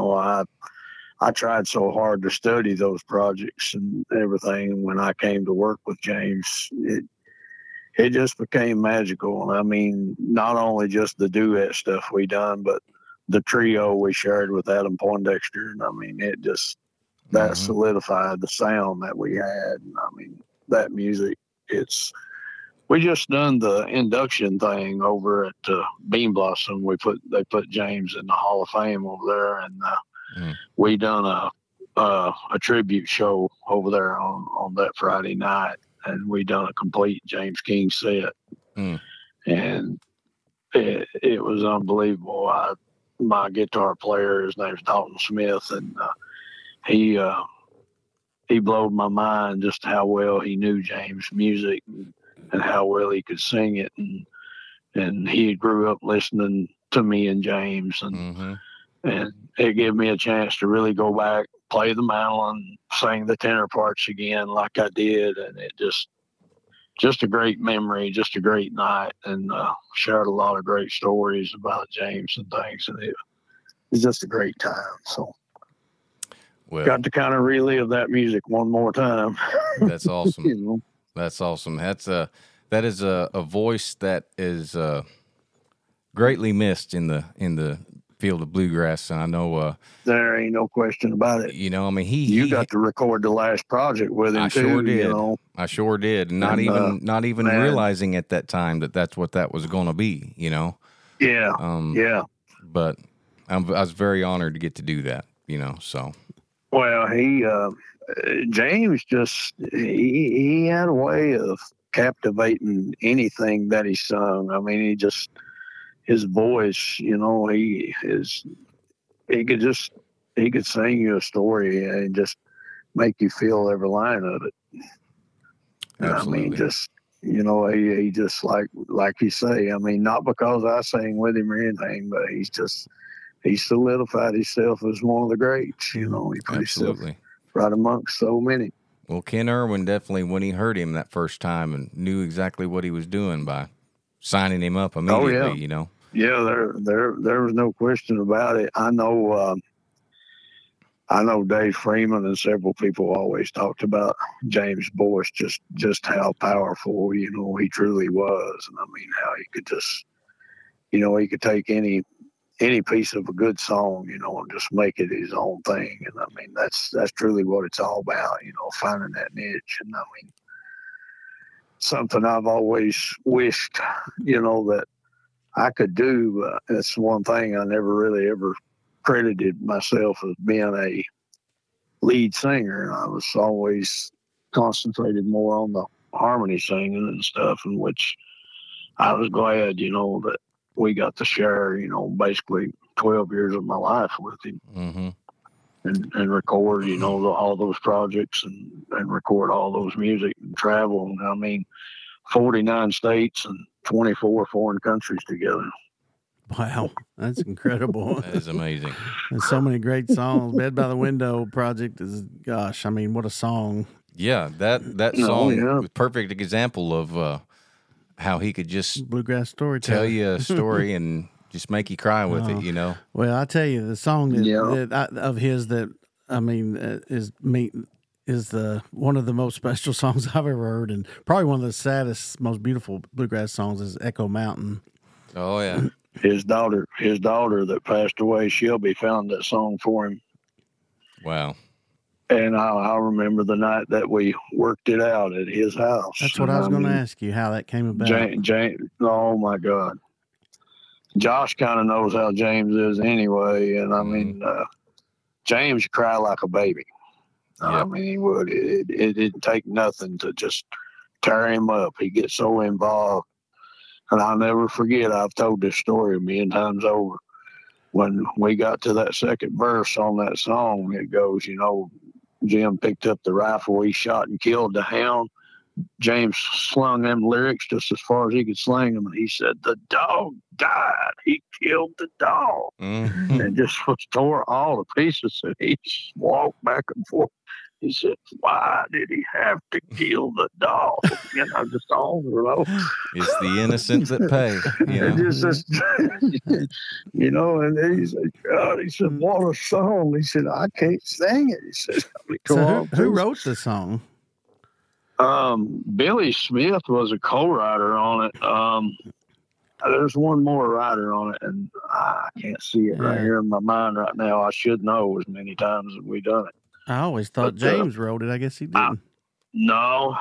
I tried so hard to study those projects and everything. When I came to work with James, it just became magical. I mean, not only just the duet stuff we done, but the trio we shared with Adam Poindexter. And I mean, it just, that solidified the sound that we had. And I mean, that music, we just done the induction thing over at Bean Blossom. They put James in the Hall of Fame over there, and we done a tribute show over there on that Friday night, and we done a complete James King set, and it was unbelievable. My guitar player, his name's Dalton Smith, and he blowed my mind just how well he knew James' music and how well he could sing it, and he grew up listening to me and James, and it gave me a chance to really go back, play the mandolin, sing the tenor parts again like I did, and it just a great memory, just a great night, and shared a lot of great stories about James and things, and it was just a great time. So got to kind of relive that music one more time. That's awesome. That's awesome. That is a voice that is greatly missed in the field of bluegrass, and I know there ain't no question about it. I mean, you got to record the last project with him. I sure did. I sure did. Not even realizing at that time that's what that was going to be. Yeah. Yeah. But I was very honored to get to do that. So. Well, James he had a way of captivating anything that he sung. I mean, his voice, he could sing you a story and just make you feel every line of it. Absolutely. I mean, he just like you say, I mean, not because I sang with him or anything, but he solidified himself as one of the greats. He put himself right amongst so many. Well, Ken Irwin definitely, when he heard him that first time, and knew exactly what he was doing by signing him up immediately. Oh, yeah. You know. Yeah, there was no question about it. I know Dave Freeman and several people always talked about James Boyce, just how powerful, he truly was. And I mean, how he could just, he could take any piece of a good song, and just make it his own thing. And I mean, that's truly what it's all about, finding that niche. And I mean, something I've always wished, that I could do. It's one thing I never really ever credited myself as being a lead singer. I was always concentrated more on the harmony singing and stuff, in which I was glad, that we got to share, basically 12 years of my life with him. Mm-hmm. And record, all those projects and record all those music and travel. And I mean, 49 states and 24 foreign countries together. Wow, that's incredible. That is amazing. And so many great songs. Bed by the Window project is, gosh, I mean, what a song. Yeah, that song was a perfect example of how he could just bluegrass storytelling. Tell you a story and just make you cry with it, Well, I tell you, the song of his that, I mean, is the one of the most special songs I've ever heard, and probably one of the saddest, most beautiful bluegrass songs is Echo Mountain. Oh yeah. His daughter that passed away, Shelby, found that song for him. Wow. And I remember the night that we worked it out at his house. That's what I was going to ask you, how that came about. James, oh my God. Josh kind of knows how James is anyway. And I mean, James cried like a baby. Yep. I mean, he would. It didn't take nothing to just tear him up. He gets so involved. And I'll never forget, I've told this story a million times over. When we got to that second verse on that song, it goes, Jim picked up the rifle, he shot and killed the hound. James slung them lyrics just as far as he could sling them. And he said, the dog died. He killed the dog. Mm-hmm. And just was tore all to pieces. And he just walked back and forth. He said, why did he have to kill the dog? Just all, It's the innocent that pay. And he said, God, he said, what a song. He said, I can't sing it. He said, who wrote the song? Billy Smith was a co-writer on it. There's one more writer on it, and I can't see it right here in my mind right now. I should know as many times as we've done it. I always thought James wrote it. I guess he didn't. No.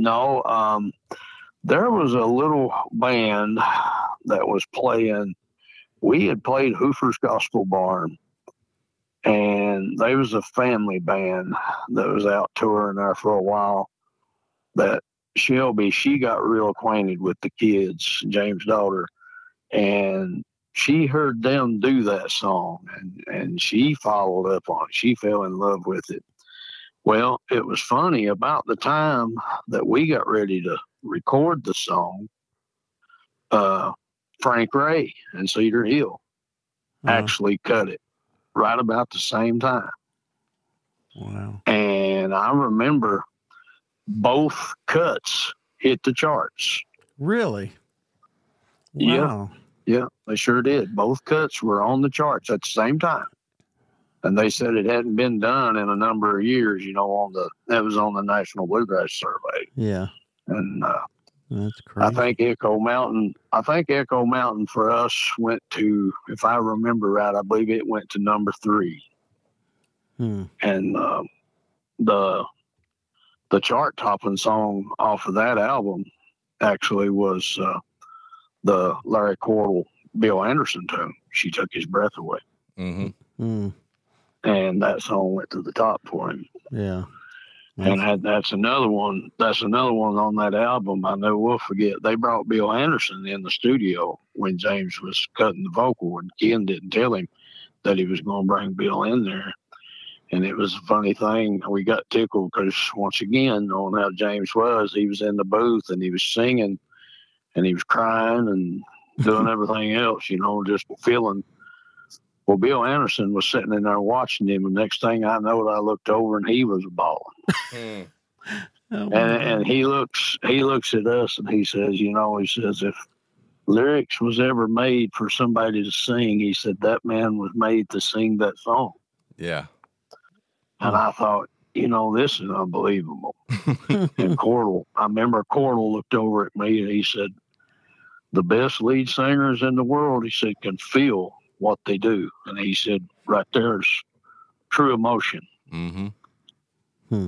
There was a little band that was playing. We had played Hoofer's Gospel Barn, and they was a family band that was out touring there for a while. That Shelby, she got real acquainted with the kids, James' daughter, and she heard them do that song, and she followed up on it. She fell in love with it. Well, it was funny, about the time that we got ready to record the song, Frank Ray and Cedar Hill actually cut it right about the same time. Wow. And I remember both cuts hit the charts. Really? Wow. Yeah, they sure did. Both cuts were on the charts at the same time. And they said it hadn't been done in a number of years, that was on the National Bluegrass Survey. Yeah. And that's crazy. I think Echo Mountain for us went to, if I remember right, I believe it went to number 3. And the chart topping song off of that album actually was the Larry Cordell, Bill Anderson tune, She Took His Breath Away. Mm-hmm. And that song went to the top for him. Yeah. And that's another one. That's another one on that album. I never will forget. They brought Bill Anderson in the studio when James was cutting the vocal, and Ken didn't tell him that he was going to bring Bill in there. And it was a funny thing. We got tickled because, once again, on how James was, he was in the booth and he was singing and he was crying and doing everything else, just feeling. Well, Bill Anderson was sitting in there watching him, and next thing I know, I looked over and he was bawling. And he looks at us and he says, if lyrics was ever made for somebody to sing, he said that man was made to sing that song. Yeah. And I thought, this is unbelievable. And I remember Cordell looked over at me and he said, the best lead singers in the world, he said, can feel what they do. And he said, right there's true emotion. Mm-hmm. And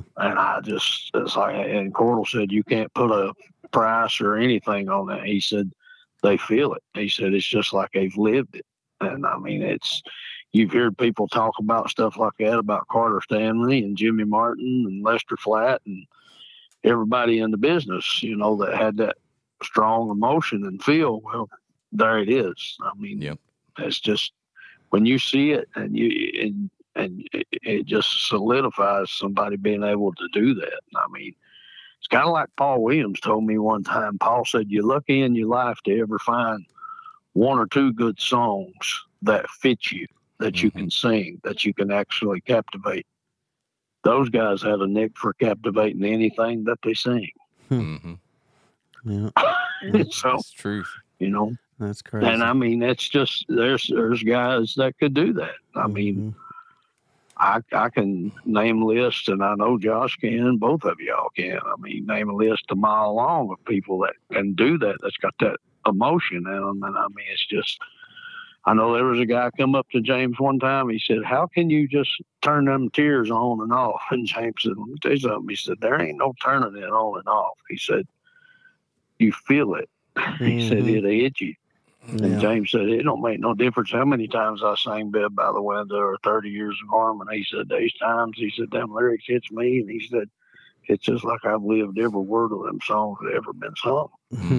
and Cordell said, you can't put a price or anything on that. He said, they feel it. He said, it's just like they've lived it. And I mean, you've heard people talk about stuff like that about Carter Stanley and Jimmy Martin and Lester Flatt and everybody in the business, that had that strong emotion and feel. Well, there it is. I mean, yep. It's just when you see it and it just solidifies somebody being able to do that. I mean, it's kind of like Paul Williams told me one time. Paul said, you're lucky in your life to ever find one or two good songs that fit you, that you can sing, that you can actually captivate. Those guys had a nick for captivating anything that they sing. Mm-hmm. Yeah. So, that's truth. That's crazy. And I mean, it's just, there's guys that could do that. I mean, I can name lists, and I know Josh can, both of y'all can. I mean, name a list a mile long of people that can do that, that's got that emotion in them. And I mean, it's just, I know there was a guy come up to James one time. He said, how can you just turn them tears on and off? And James said, let me tell you something. He said, there ain't no turning it on and off. He said, you feel it. He said, it'll hit you. And James said, it don't make no difference how many times I sang Bed by the Window or 30 Years of Harmony. He said, these times, he said, them lyrics hits me. And he said, it's just like I've lived every word of them songs that ever been sung.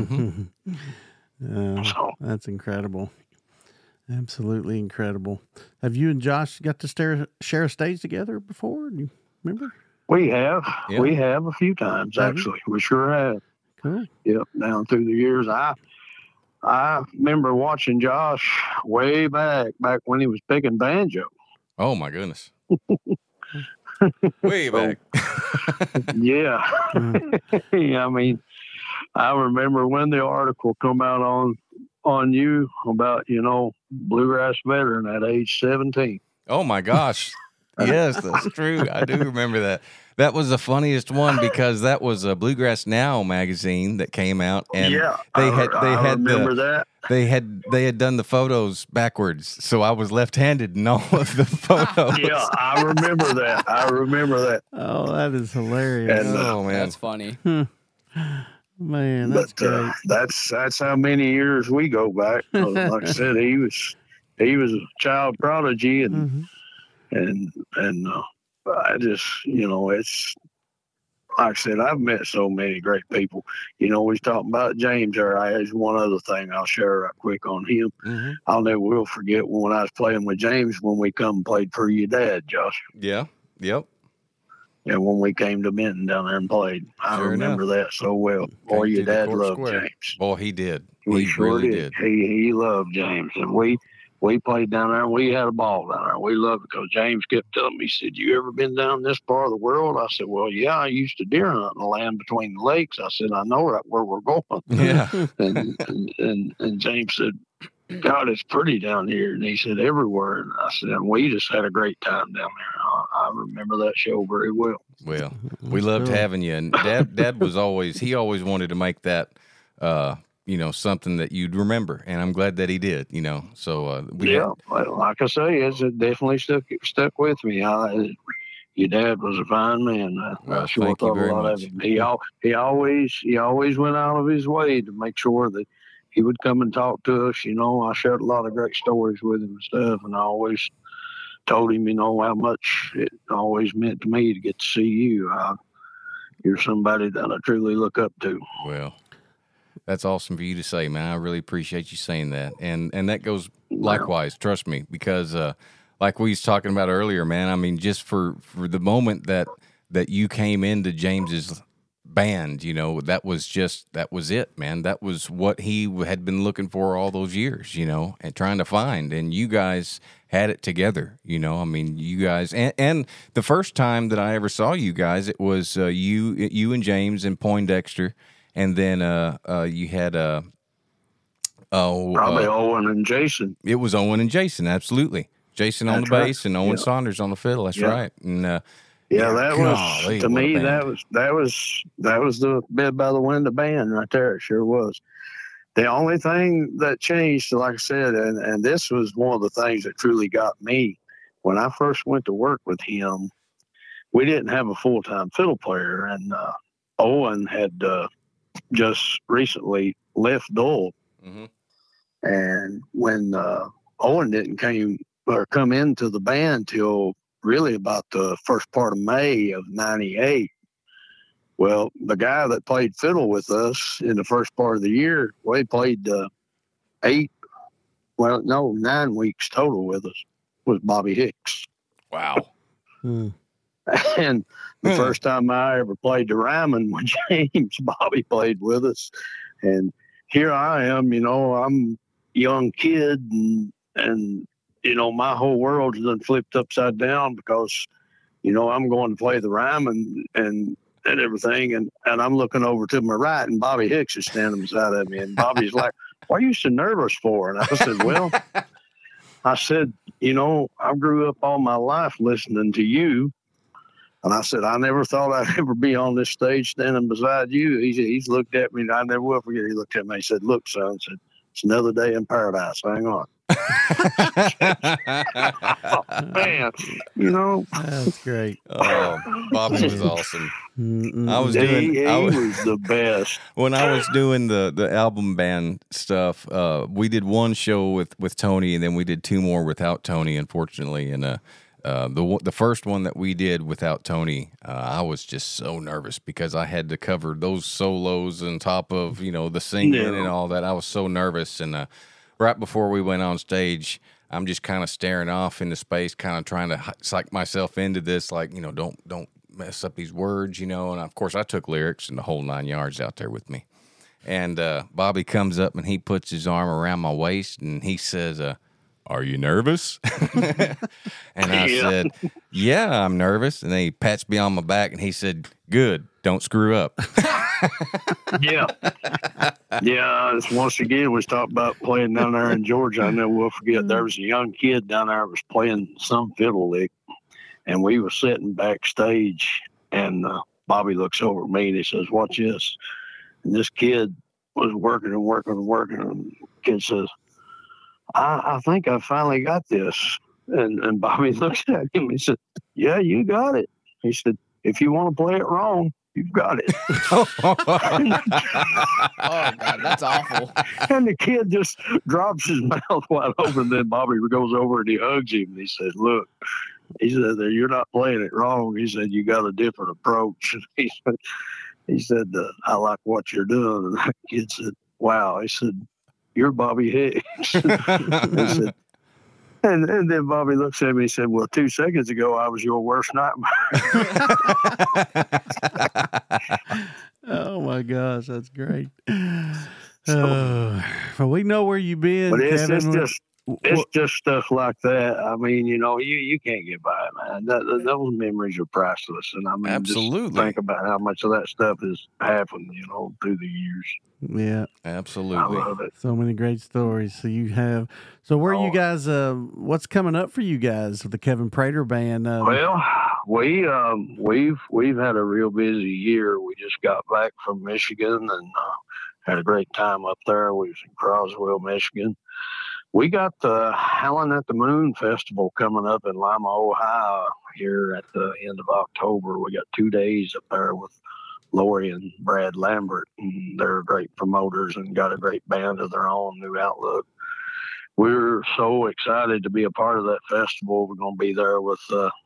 So, that's incredible. Absolutely incredible. Have you and Josh got to share a stage together before? Do you remember? We have. Yeah. We have a few times, actually. We sure have. Cool. Yep, down through the years. I remember watching Josh way back when he was picking banjo. Oh, my goodness. Way back. Yeah. I mean, I remember when the article come out on you about, bluegrass veteran at age 17. Oh, my gosh. Yes, that's true. I do remember that. That was the funniest one because that was a Bluegrass Now magazine that came out, and I remember that. They had done the photos backwards, so I was left-handed in all of the photos. Yeah, I remember that. Oh, that is hilarious. And, oh man, that's funny. Man, that's great. That's how many years we go back. Like I said, he was a child prodigy, and I just, it's like I said, I've met so many great people. We're talking about James there. There's one other thing I'll share right quick on him. Mm-hmm. I'll never will forget when I was playing with James when we come and played for your dad, Josh. Yeah. Yep. And when we came to Benton down there and played, I remember that so well. Boy, your dad loved James. Boy, he did. He sure really did. He loved James, and we played down there, and we had a ball down there. We loved it because James kept telling me, he said, you ever been down this part of the world? I said, well, yeah, I used to deer hunt in the land between the lakes. I said, I know right where we're going. Yeah. and James said, God, it's pretty down here. And he said, everywhere. And I said, and we just had a great time down there. I remember that show very well. Well, we loved having you. And Dad was he always wanted to make that, something that you'd remember, and I'm glad that he did. So like I say, it definitely stuck with me. Your dad was a fine man. I sure thought a lot of him. He always went out of his way to make sure that he would come and talk to us. I shared a lot of great stories with him and stuff, and I always told him, how much it always meant to me to get to see you. You're somebody that I truly look up to. Well, that's awesome for you to say, man. I really appreciate you saying that. And that goes likewise, trust me, because like we was talking about earlier, man, I mean, just for the moment that you came into James's band, that was it, man. That was what he had been looking for all those years, and trying to find. And you guys had it together, you guys. And the first time that I ever saw you guys, it was you and James and Poindexter, and then you had probably Owen and Jason. It was Owen and Jason, absolutely. Jason on the bass and Owen Saunders on the fiddle. That's right. And that was to me. That was the Bed by the Window band right there. It sure was. The only thing that changed, like I said, and this was one of the things that truly got me when I first went to work with him. We didn't have a full-time fiddle player, and Owen had just recently left Dole. Mm-hmm. And when Owen didn't come into the band till really about the first part of May of '98. Well, the guy that played fiddle with us in the first part of the year, he played 9 weeks total with us, was Bobby Hicks. Wow. And the first time I ever played the Ryman with James, Bobby played with us. And here I am, I'm a young kid, and my whole world's done flipped upside down because, I'm going to play the Ryman and everything. And I'm looking over to my right, and Bobby Hicks is standing beside of me. And Bobby's like, "What are you so nervous for?" And I said, "Well," I said, "I grew up all my life listening to you." And I said, "I never thought I'd ever be on this stage standing beside you." He's looked at me, and I never will forget. He looked at me. He said, "Look, son," said, "it's another day in paradise. Hang on." Oh, man, that's great. Oh, Bobby was awesome. He was the best. When I was doing the album band stuff, we did one show with Tony, and then we did 2 more without Tony, unfortunately. And the first one that we did without Tony, I was just so nervous because I had to cover those solos on top of the singing and all that. I was so nervous, and right before we went on stage, I'm just kind of staring off into space, kind of trying to psych myself into this, like, don't mess up these words, And of course, I took lyrics and the whole 9 yards out there with me. And Bobby comes up and he puts his arm around my waist and he says, "Are you nervous?" And I said, "Yeah, I'm nervous." And then he pats me on my back and he said, "Good, don't screw up." Yeah. Once again, we talked about playing down there in Georgia. I never will forget. There was a young kid down there that was playing some fiddle lick, and we were sitting backstage. And Bobby looks over at me and he says, "Watch this." And this kid was working. And the kid says, I think I finally got this. And Bobby looks at him. He said, "Yeah, you got it." He said, "If you want to play it wrong, you've got it." Oh, God, that's awful. And the kid just drops his mouth wide open. Then Bobby goes over and he hugs him. And he said, "Look," he said, "you're not playing it wrong." He said, "You got a different approach." He said, "I like what you're doing." And the kid said, "Wow." He said, "You're Bobby Hicks." He said, and then Bobby looks at me and said, "Well, 2 seconds ago, I was your worst nightmare." Oh, my gosh. That's great. Well, we know where you've been, but Kevin. It's just stuff like that. I mean, you can't get by, man. Those memories are priceless. And I mean, absolutely. Just think about how much of that stuff has happened, through the years. Yeah, absolutely. I love it. So many great stories. So you have. So where you guys? What's coming up for you guys with the Kevin Prater Band? Well, we've had a real busy year. We just got back from Michigan and had a great time up there. We was in Croswell, Michigan. We got the Howlin' at the Moon Festival coming up in Lima, Ohio here at the end of October. We got 2 days up there with Lori and Brad Lambert. And they're great promoters and got a great band of their own, New Outlook. We're so excited to be a part of that festival. We're going to be there with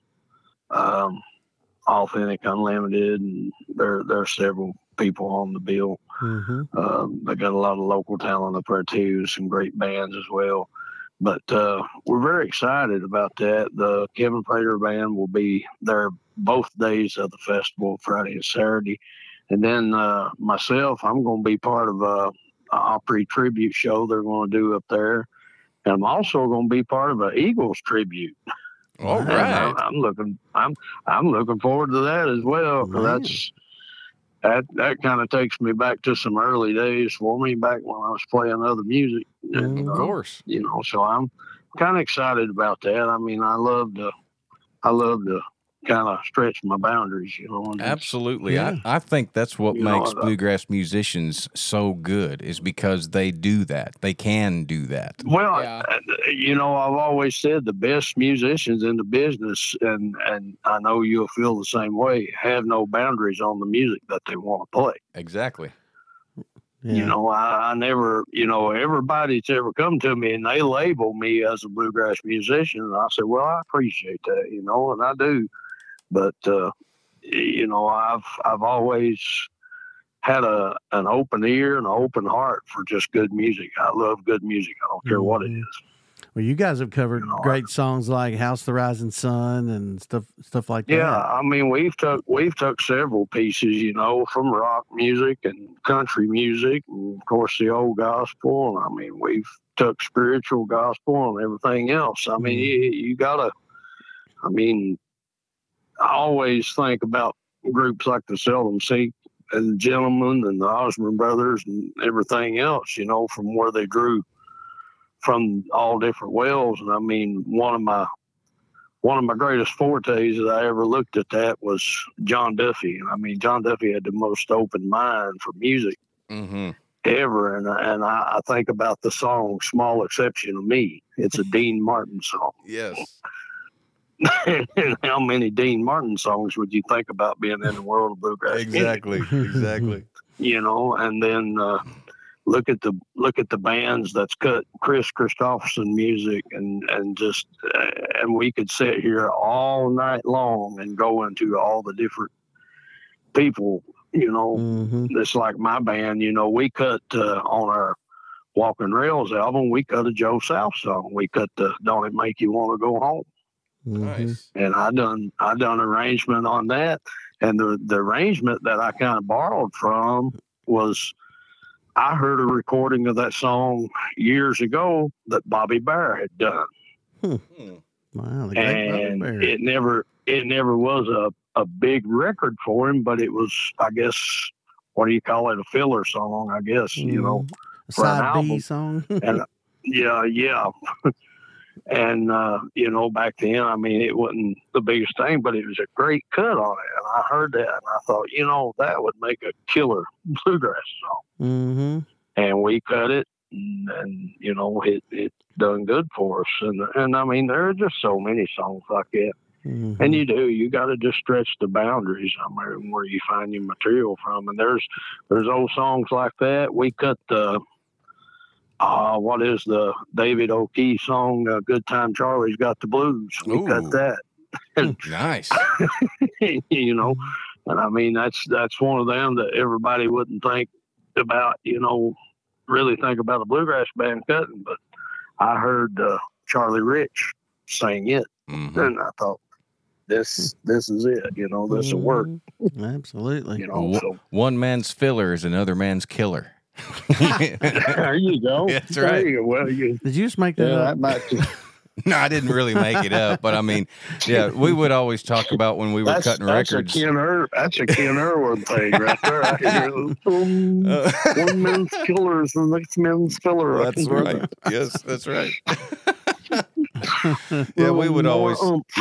Authentic Unlimited, and there are several people on the bill. Mm-hmm. They got a lot of local talent up there too, some great bands as well. But we're very excited about that. The Kevin Prater Band will be there both days of the festival, Friday and Saturday. And then myself, I'm going to be part of a Opry tribute show they're going to do up there. And I'm also going to be part of an Eagles tribute. All And right. I'm looking forward to that as well. 'Cause that kind of takes me back to some early days for me, back when I was playing other music. And, Of course. So I'm kind of excited about that. I mean, I love to kind of stretch my boundaries, and just- Absolutely. Yeah. I think that's what You know, makes bluegrass musicians so good is because they do that. They can do that. Well, Yeah. I've always said the best musicians in the business, and I know you'll feel the same way, have no boundaries on the music that they want to play. Exactly. Yeah. I never, everybody's ever come to me and they label me as a bluegrass musician. And I said, well, I appreciate that, and I do. But, I've always had an open ear and an open heart for just good music. I love good music. I don't care what it is. Well, you guys have covered great songs like "House of the Rising Sun" and stuff like that. Yeah, I mean, we've took several pieces, from rock music and country music, and of course the old gospel. And I mean, we've took spiritual gospel and everything else. I mean, you gotta. I mean, I always think about groups like the Seldom Seek and the Gentlemen and the Osborne Brothers and everything else, from where they drew from all different wells. And I mean, one of my greatest fortes that I ever looked at that was John Duffy. And I mean, John Duffy had the most open mind for music ever. And I think about the song "Small Exception of Me." It's a Dean Martin song. Yes. And how many Dean Martin songs would you think about being in the world of bluegrass? Exactly. Exactly. And then look at the bands that's cut Chris Christopherson music, and we could sit here all night long and go into all the different people. It's like my band. We cut on our Walking Rails album. We cut a Joe South song. We cut the "Don't It Make You Want to Go Home." Nice. And I done arrangement on that, and the arrangement that I kind of borrowed from was I heard a recording of that song years ago that Bobby Bear had done. Wow, the great Bobby And Bear. it never was a big record for him, but it was, I guess, what do you call it, a filler song, I guess, A for an side album. B song. And yeah. And, back then, I mean, it wasn't the biggest thing, but it was a great cut on it. And I heard that and I thought, that would make a killer bluegrass song. And we cut it and it done good for us. And I mean, there are just so many songs like that. And you got to just stretch the boundaries. I mean, where you find your material from. And there's old songs like that. We cut what is the David O'Keefe song, "Good Time Charlie's Got the Blues"? We cut that. Nice. And I mean, that's one of them that everybody wouldn't think about, really think about a bluegrass band cutting. But I heard Charlie Rich sing it, and I thought, this is it. This will work. Absolutely. So One man's filler is another man's killer. there you go. That's There right. you go. Well, Did you just make that up? that might. No, I didn't really make it up, but I mean, yeah, we would always talk about when we were cutting records. That's a Ken Irwin thing right there. I hear one man's killer is the next man's filler. That's right. Yes, that's right. we would always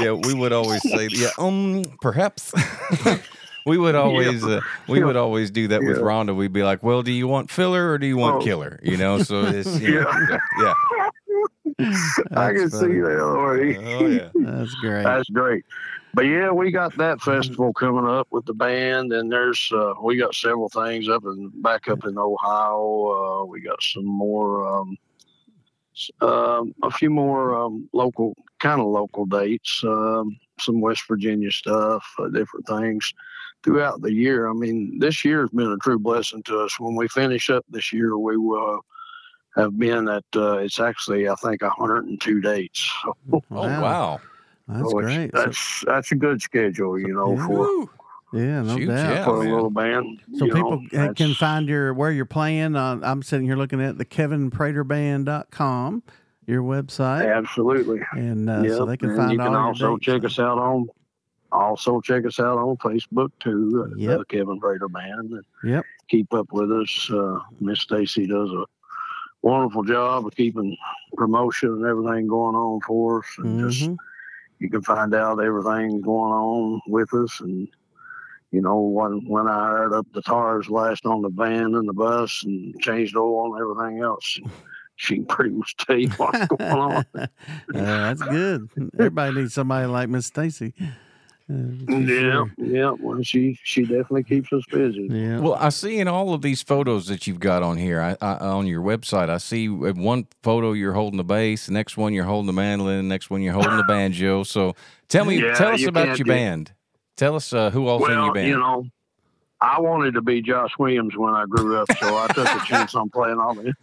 say, perhaps. We would always do that with Rhonda. We'd be like, well, do you want filler or do you want killer? So it's yeah. I can see that already. Oh yeah. That's great. That's great. But yeah, we got that festival coming up with the band, and there's we got several things back up in Ohio. We got some more, a few more local dates, some West Virginia stuff, different things throughout the year. I mean, this year has been a true blessing to us. When we finish up this year, we will have been at, it's actually, I think, 102 dates. Oh, wow. That's So great. That's a good schedule, Yeah, no Shoot, doubt. yeah. for a man. little band. So you people know, can find where you're playing. I'm sitting here looking at the KevinPraterBand.com, your website. Absolutely. And Yep. so they can and find you can all also your dates. check us out on Facebook too. Yep. The Kevin Prater Band. And Yep. keep up with us. Miss Stacy does a wonderful job of keeping promotion and everything going on for us, and just you can find out everything going on with us. And you know, when I hired up the tires last on the van and the bus and changed oil and everything else, she can pretty much tell you what's going on. That's good. Everybody needs somebody like Miss Stacy. Yeah. Well, she definitely keeps us busy. Yeah. Well, I see in all of these photos that you've got on here, I on your website, I see one photo you're holding the bass, the next one you're holding the mandolin, the next one you're holding the banjo. So tell us about your band. Tell us who all's in your band. You know, I wanted to be Josh Williams when I grew up, so I took a chance on playing on it.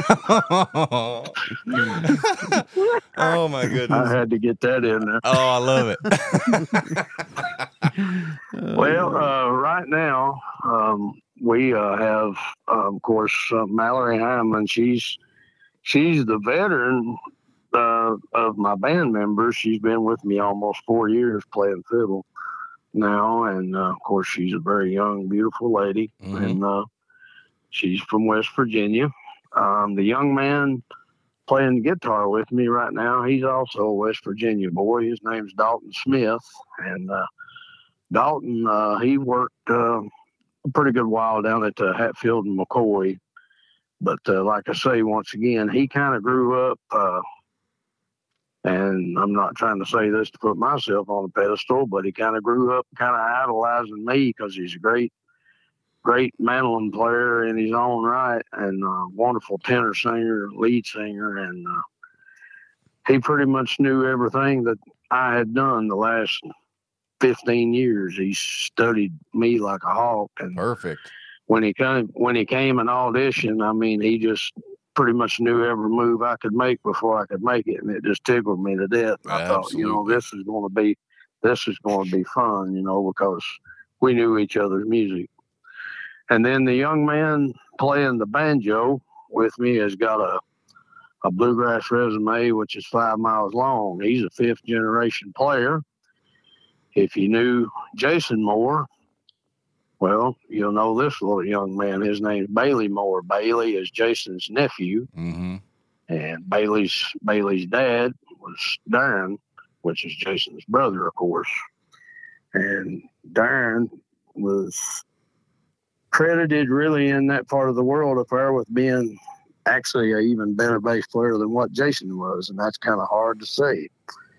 Oh my goodness! I had to get that in there. Oh, I love it. Well, right now, we have, of course, Mallory Hyman. She's the veteran of my band members. She's been with me almost 4 years playing fiddle now, and of course, she's a very young, beautiful lady, and she's from West Virginia. The young man playing guitar with me right now, he's also a West Virginia boy. His name's Dalton Smith, and Dalton, he worked a pretty good while down at Hatfield and McCoy. But like I say, once again, he kind of grew up, and I'm not trying to say this to put myself on a pedestal, but he kind of grew up kind of idolizing me because he's a great mandolin player in his own right, and wonderful tenor singer, lead singer, and he pretty much knew everything that I had done the last 15 years. He studied me like a hawk, and Perfect. When he came and auditioned, I mean, he just pretty much knew every move I could make before I could make it, and it just tickled me to death. And I thought, you know, this is going to be fun, you know, because we knew each other's music. And then the young man playing the banjo with me has got a bluegrass resume, which is 5 miles long. He's a 5th generation player. If you knew Jason Moore, well, you'll know this little young man. His name's Bailey Moore. Bailey is Jason's nephew, and Bailey's dad was Darren, which is Jason's brother, of course. And Darren was credited really in that part of the world up there with being actually an even better bass player than what Jason was, and that's kind of hard to say.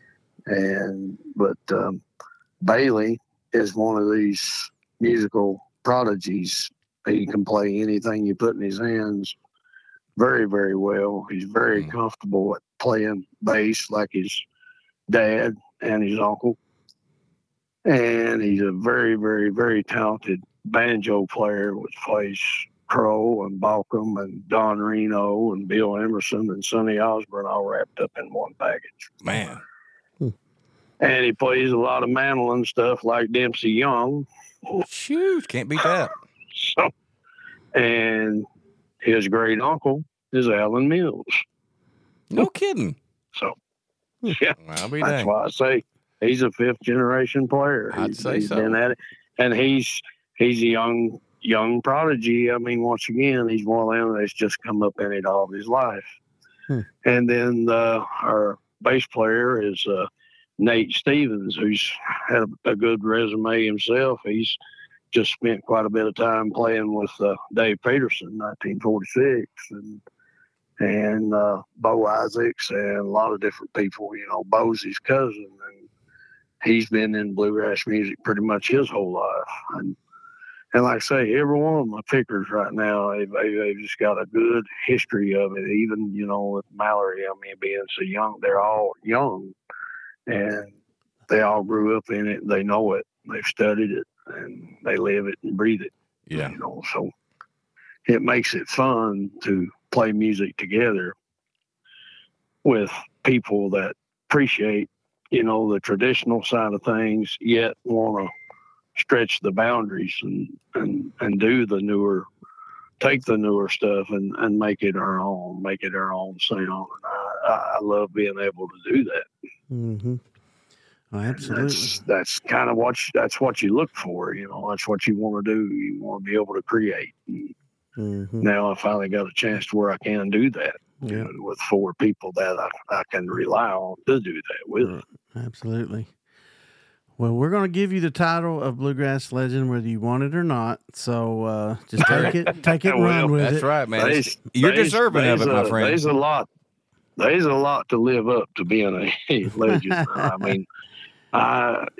But Bailey is one of these musical prodigies. He can play anything you put in his hands very, very well. He's very comfortable at playing bass like his dad and his uncle. And he's a very, very, very talented banjo player, which plays Crow and Balcom and Don Reno and Bill Emerson and Sonny Osborne all wrapped up in one package. Man. And he plays a lot of mandolin stuff like Dempsey Young. Shoot, can't beat that. So, and his great uncle is Alan Mills. No kidding. So, yeah, I'll be that's dang. why I say he's a 5th generation player. I'd say he's so. Been at it. And he's a young prodigy. I mean, once again, he's one of them that's just come up in it all of his life. And then our bass player is Nate Stevens, who's had a good resume himself. He's just spent quite a bit of time playing with Dave Peterson, 1946, and Bo Isaacs, and a lot of different people. You know, Bo's his cousin, and he's been in bluegrass music pretty much his whole life. And like I say, every one of my pickers right now, they've just got a good history of it. Even, you know, with Mallory, I mean, being so young, they're all young. And they all grew up in it. They know it. They've studied it, and they live it and breathe it. Yeah. You know, so it makes it fun to play music together with people that appreciate, you know, the traditional side of things, yet want to stretch the boundaries and do the newer, take the newer stuff and make it our own sound. And I love being able to do that. Mm-hmm. Oh, absolutely. That's kind of that's what you look for. That's what you want to do. You want to be able to create. Mm-hmm. Now I finally got a chance to where I can do that. Yeah. With 4 people that I can rely on to do that with. Absolutely. Well, we're going to give you the title of Bluegrass Legend, whether you want it or not. So just take it and run with it. That's right, man. You're deserving of it, my friend. There's a lot to live up to being a legend. I mean, I'm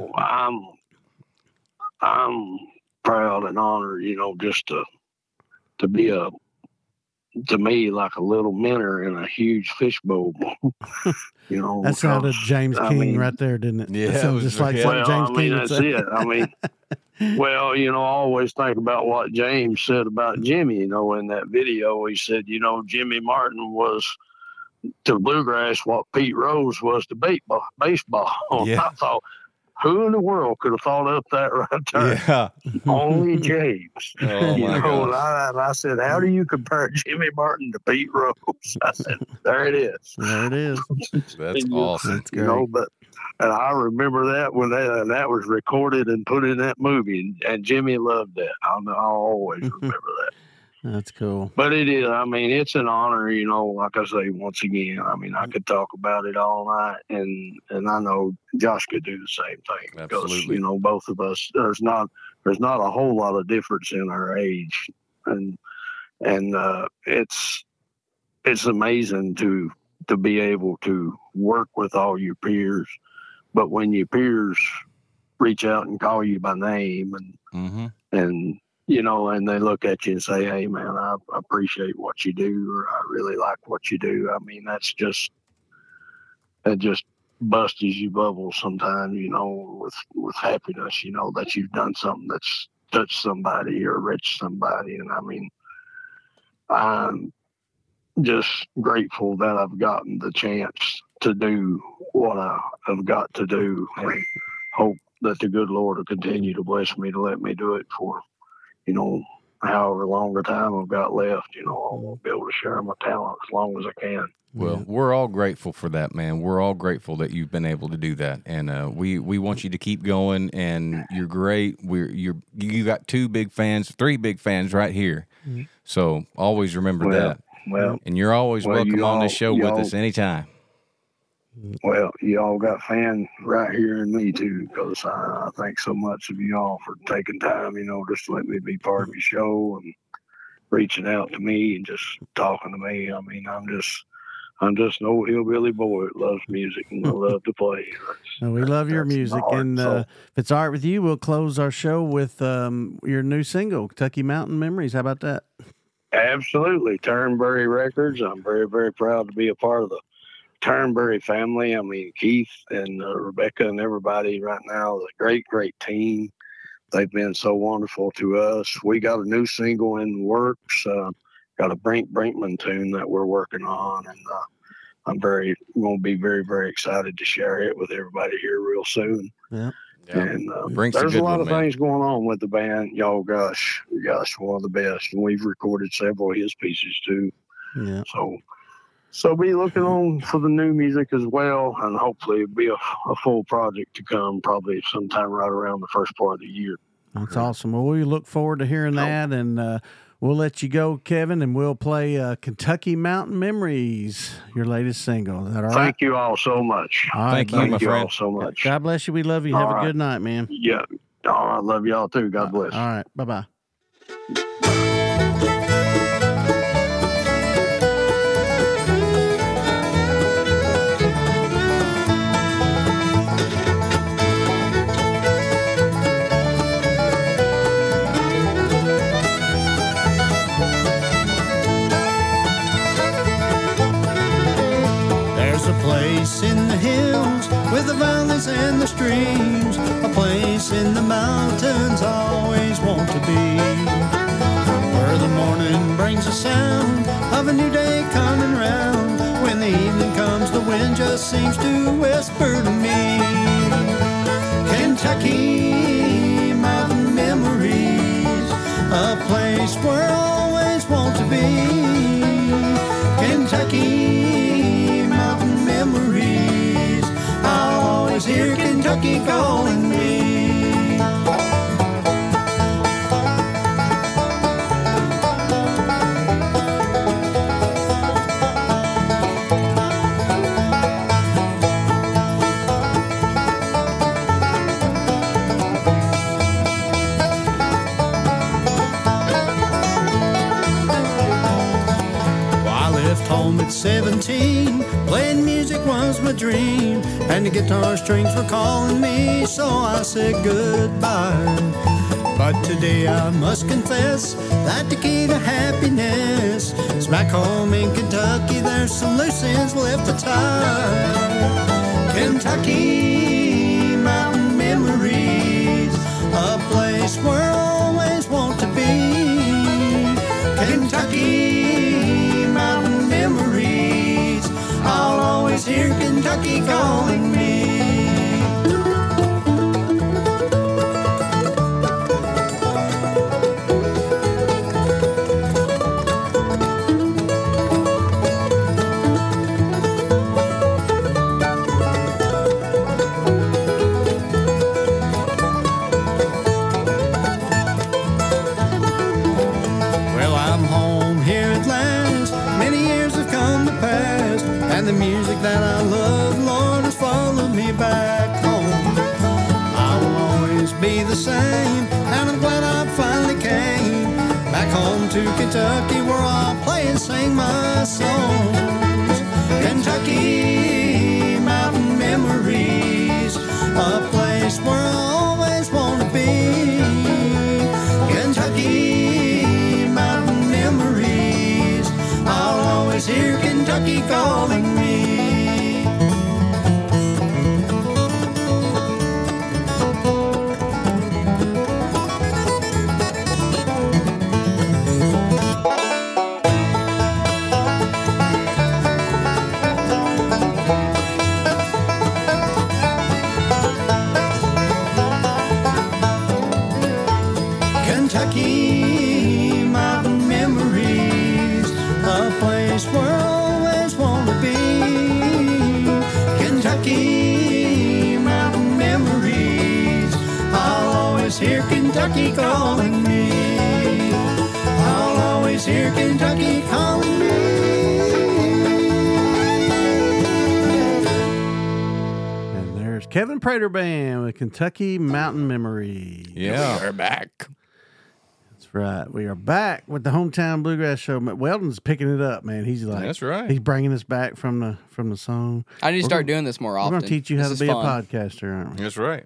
proud and honored, just to be to me, like a little minnow in a huge fishbowl. That sounded James King right there, didn't it? Yeah, that sounded just like something James King would that's say. it. I mean, well, I always think about what James said about Jimmy. In that video, he said, Jimmy Martin was to bluegrass what Pete Rose was to baseball. Yeah. I thought, who in the world could have thought up that right there? Yeah. Only James. Oh, my gosh. And I said, how do you compare Jimmy Martin to Pete Rose? I said, there it is. There it is. That's awesome. That's great. And I remember that when that was recorded and put in that movie, and Jimmy loved that. I'll always remember that. That's cool. But it is. I mean, it's an honor. Like I say, once again. I mean, I could talk about it all night, and I know Josh could do the same thing. Absolutely. Because both of us. There's not a whole lot of difference in our age, and it's amazing to be able to work with all your peers. But when your peers reach out and call you by name and they look at you and say, hey, man, I appreciate what you do, or I really like what you do. I mean, that just busts your bubble sometimes, with happiness, that you've done something that's touched somebody or reached somebody. And I mean, I'm just grateful that I've gotten the chance to do what I've got to do, and hope that the good Lord will continue to bless me to let me do it for however long the time I've got left. I won't be able to share my talent as long as I can. Well, we're all grateful for that, man. We're all grateful that you've been able to do that, and we want you to keep going. And you're great. You got 3 big fans right here. Mm-hmm. So always remember that. Well, and you're always welcome on this show with us anytime. Well, y'all got fans right here in me too, because I thank so much of y'all for taking time, just to let me be part of your show and reaching out to me and just talking to me. I mean, I'm just an old hillbilly boy that loves music and I love to play. We love your music, and if it's all right with you, we'll close our show with your new single, Kentucky Mountain Memories. How about that? Absolutely. Turnberry Records. I'm very, very proud to be a part of the Turnberry family. I mean, Keith and Rebecca and everybody right now is a great, great team. They've been so wonderful to us. We got a new single in the works, got a Brink Brinkman tune that we're working on, and I'm going to be very, very excited to share it with everybody here real soon. Yeah. And there's a lot of things going on with the band. Y'all, gosh, one of the best. And we've recorded several of his pieces too. Yeah. So be looking on for the new music as well, and hopefully it'll be a full project to come, probably sometime right around the first part of the year. That's awesome. Well, we look forward to hearing that, and we'll let you go, Kevin, and we'll play Kentucky Mountain Memories, your latest single. Is that all right? Thank you all so much. All right, Thank you all so much. God bless you. We love you. Have a good night, man. Yeah. I love y'all too. God bless. All right. Bye-bye. Place in the hills with the valleys and the streams, a place in the mountains I always want to be, where the morning brings the sound of a new day coming round. When the evening comes, the wind just seems to whisper to me, Kentucky a place where I always want to be. Kentucky mountain memories, I'll always hear Kentucky calling me. Home at 17, playing music was my dream, and the guitar strings were calling me, so I said goodbye. But today I must confess that the key to happiness is back home in Kentucky. There's some loose ends left to tie. Kentucky mountain memories, a place where I always want to be. Kentucky mountain memories, I'll always hear Kentucky calling me. Well, I'm home here at last. Many years have come to pass, and the music that I love, Lord, has followed me back home. I will always be the same, and I'm glad I finally came back home to Kentucky, where I'll play and sing my songs. Kentucky mountain memories, a place where I always want to be. Kentucky mountain memories, I'll always hear Kentucky calling me. Kentucky mountain memories, a place where I always want to be. Kentucky mountain memories, I'll always hear Kentucky calling me. I'll always hear Kentucky calling me. And there's Kevin Prater Band with Kentucky Mountain Memories. Yeah. We're back. That's right. We are back with the Hometown Bluegrass Show. Weldon's picking it up, man. He's like, That's right. He's bringing us back from the song. I need to start doing this more We're often. going to teach you how This to is be fun. a podcaster, aren't we? That's right.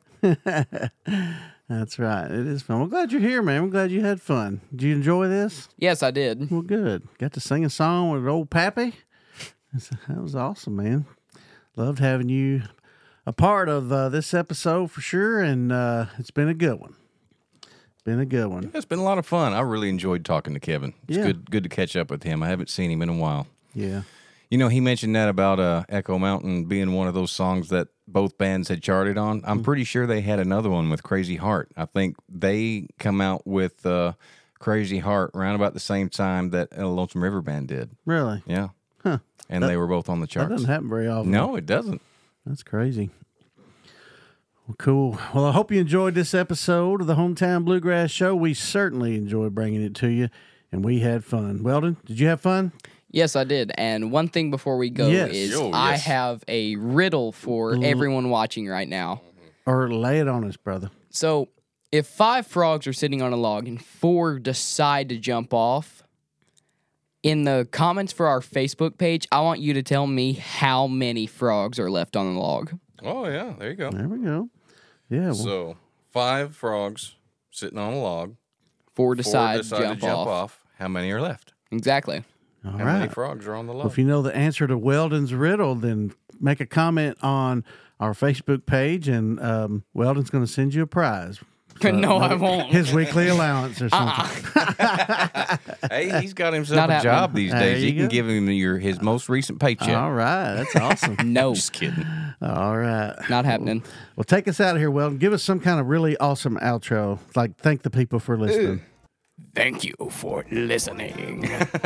That's right. It is fun. We're glad you're here, man. We're glad you had fun. Did you enjoy this? Yes, I did. Well, good. Got to sing a song with old Pappy. That was awesome, man. Loved having you a part of this episode for sure, and it's been a good one. Been a good one. It's been a lot of fun. I really enjoyed talking to Kevin. It's Yeah. good to catch up with him. I haven't seen him in a while. Yeah. You know, he mentioned that about Echo Mountain being one of those songs that both bands had charted on. I'm pretty sure they had another one with Crazy Heart. I think they come out with Crazy Heart around about the same time that Lonesome River Band did. Really? Yeah. Huh. And they were both on the That charts. doesn't happen very often. No, it doesn't. That's crazy. Well, cool. Well, I hope you enjoyed this episode of the Hometown Bluegrass Show. We certainly enjoyed bringing it to you, and we had fun. Weldon, did you have fun? Yes, I did. And one thing before we go Yes. is Oh, I yes. have a riddle for everyone watching right now. Or lay it on us, brother. So, if 5 frogs are sitting on a log and 4 decide to jump off, in the comments for our Facebook page, I want you to tell me how many frogs are left on the log. Oh, yeah. There you go. There we go. Yeah. Well, So 5 frogs sitting on a log. 4 4 decide, decide to jump off. How many are left? Exactly. all How many right. frogs are on the log? Well, if you know the answer to Weldon's riddle, then make a comment on our Facebook page, and Weldon's going to send you a prize. No, I won't. His weekly allowance or something. Hey, he's got himself Not a happening. job these There days. you You can go. give him his most recent paycheck. All right. That's awesome. No, Just kidding. All right. not happening. Well, take us out of here, Weldon. Give us some kind of really awesome outro. Like, thank the people for listening. Thank you for listening.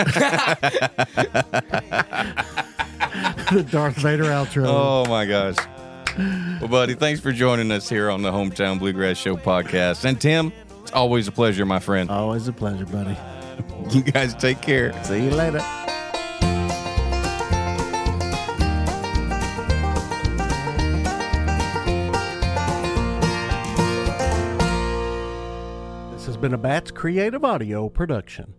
The Darth Vader outro. Oh, my gosh. Well, buddy, thanks for joining us here on the Hometown Bluegrass Show podcast. And Tim, it's always a pleasure, my friend. Always a pleasure, buddy. You guys take care. See you later. This has been a Bats Creative Audio production.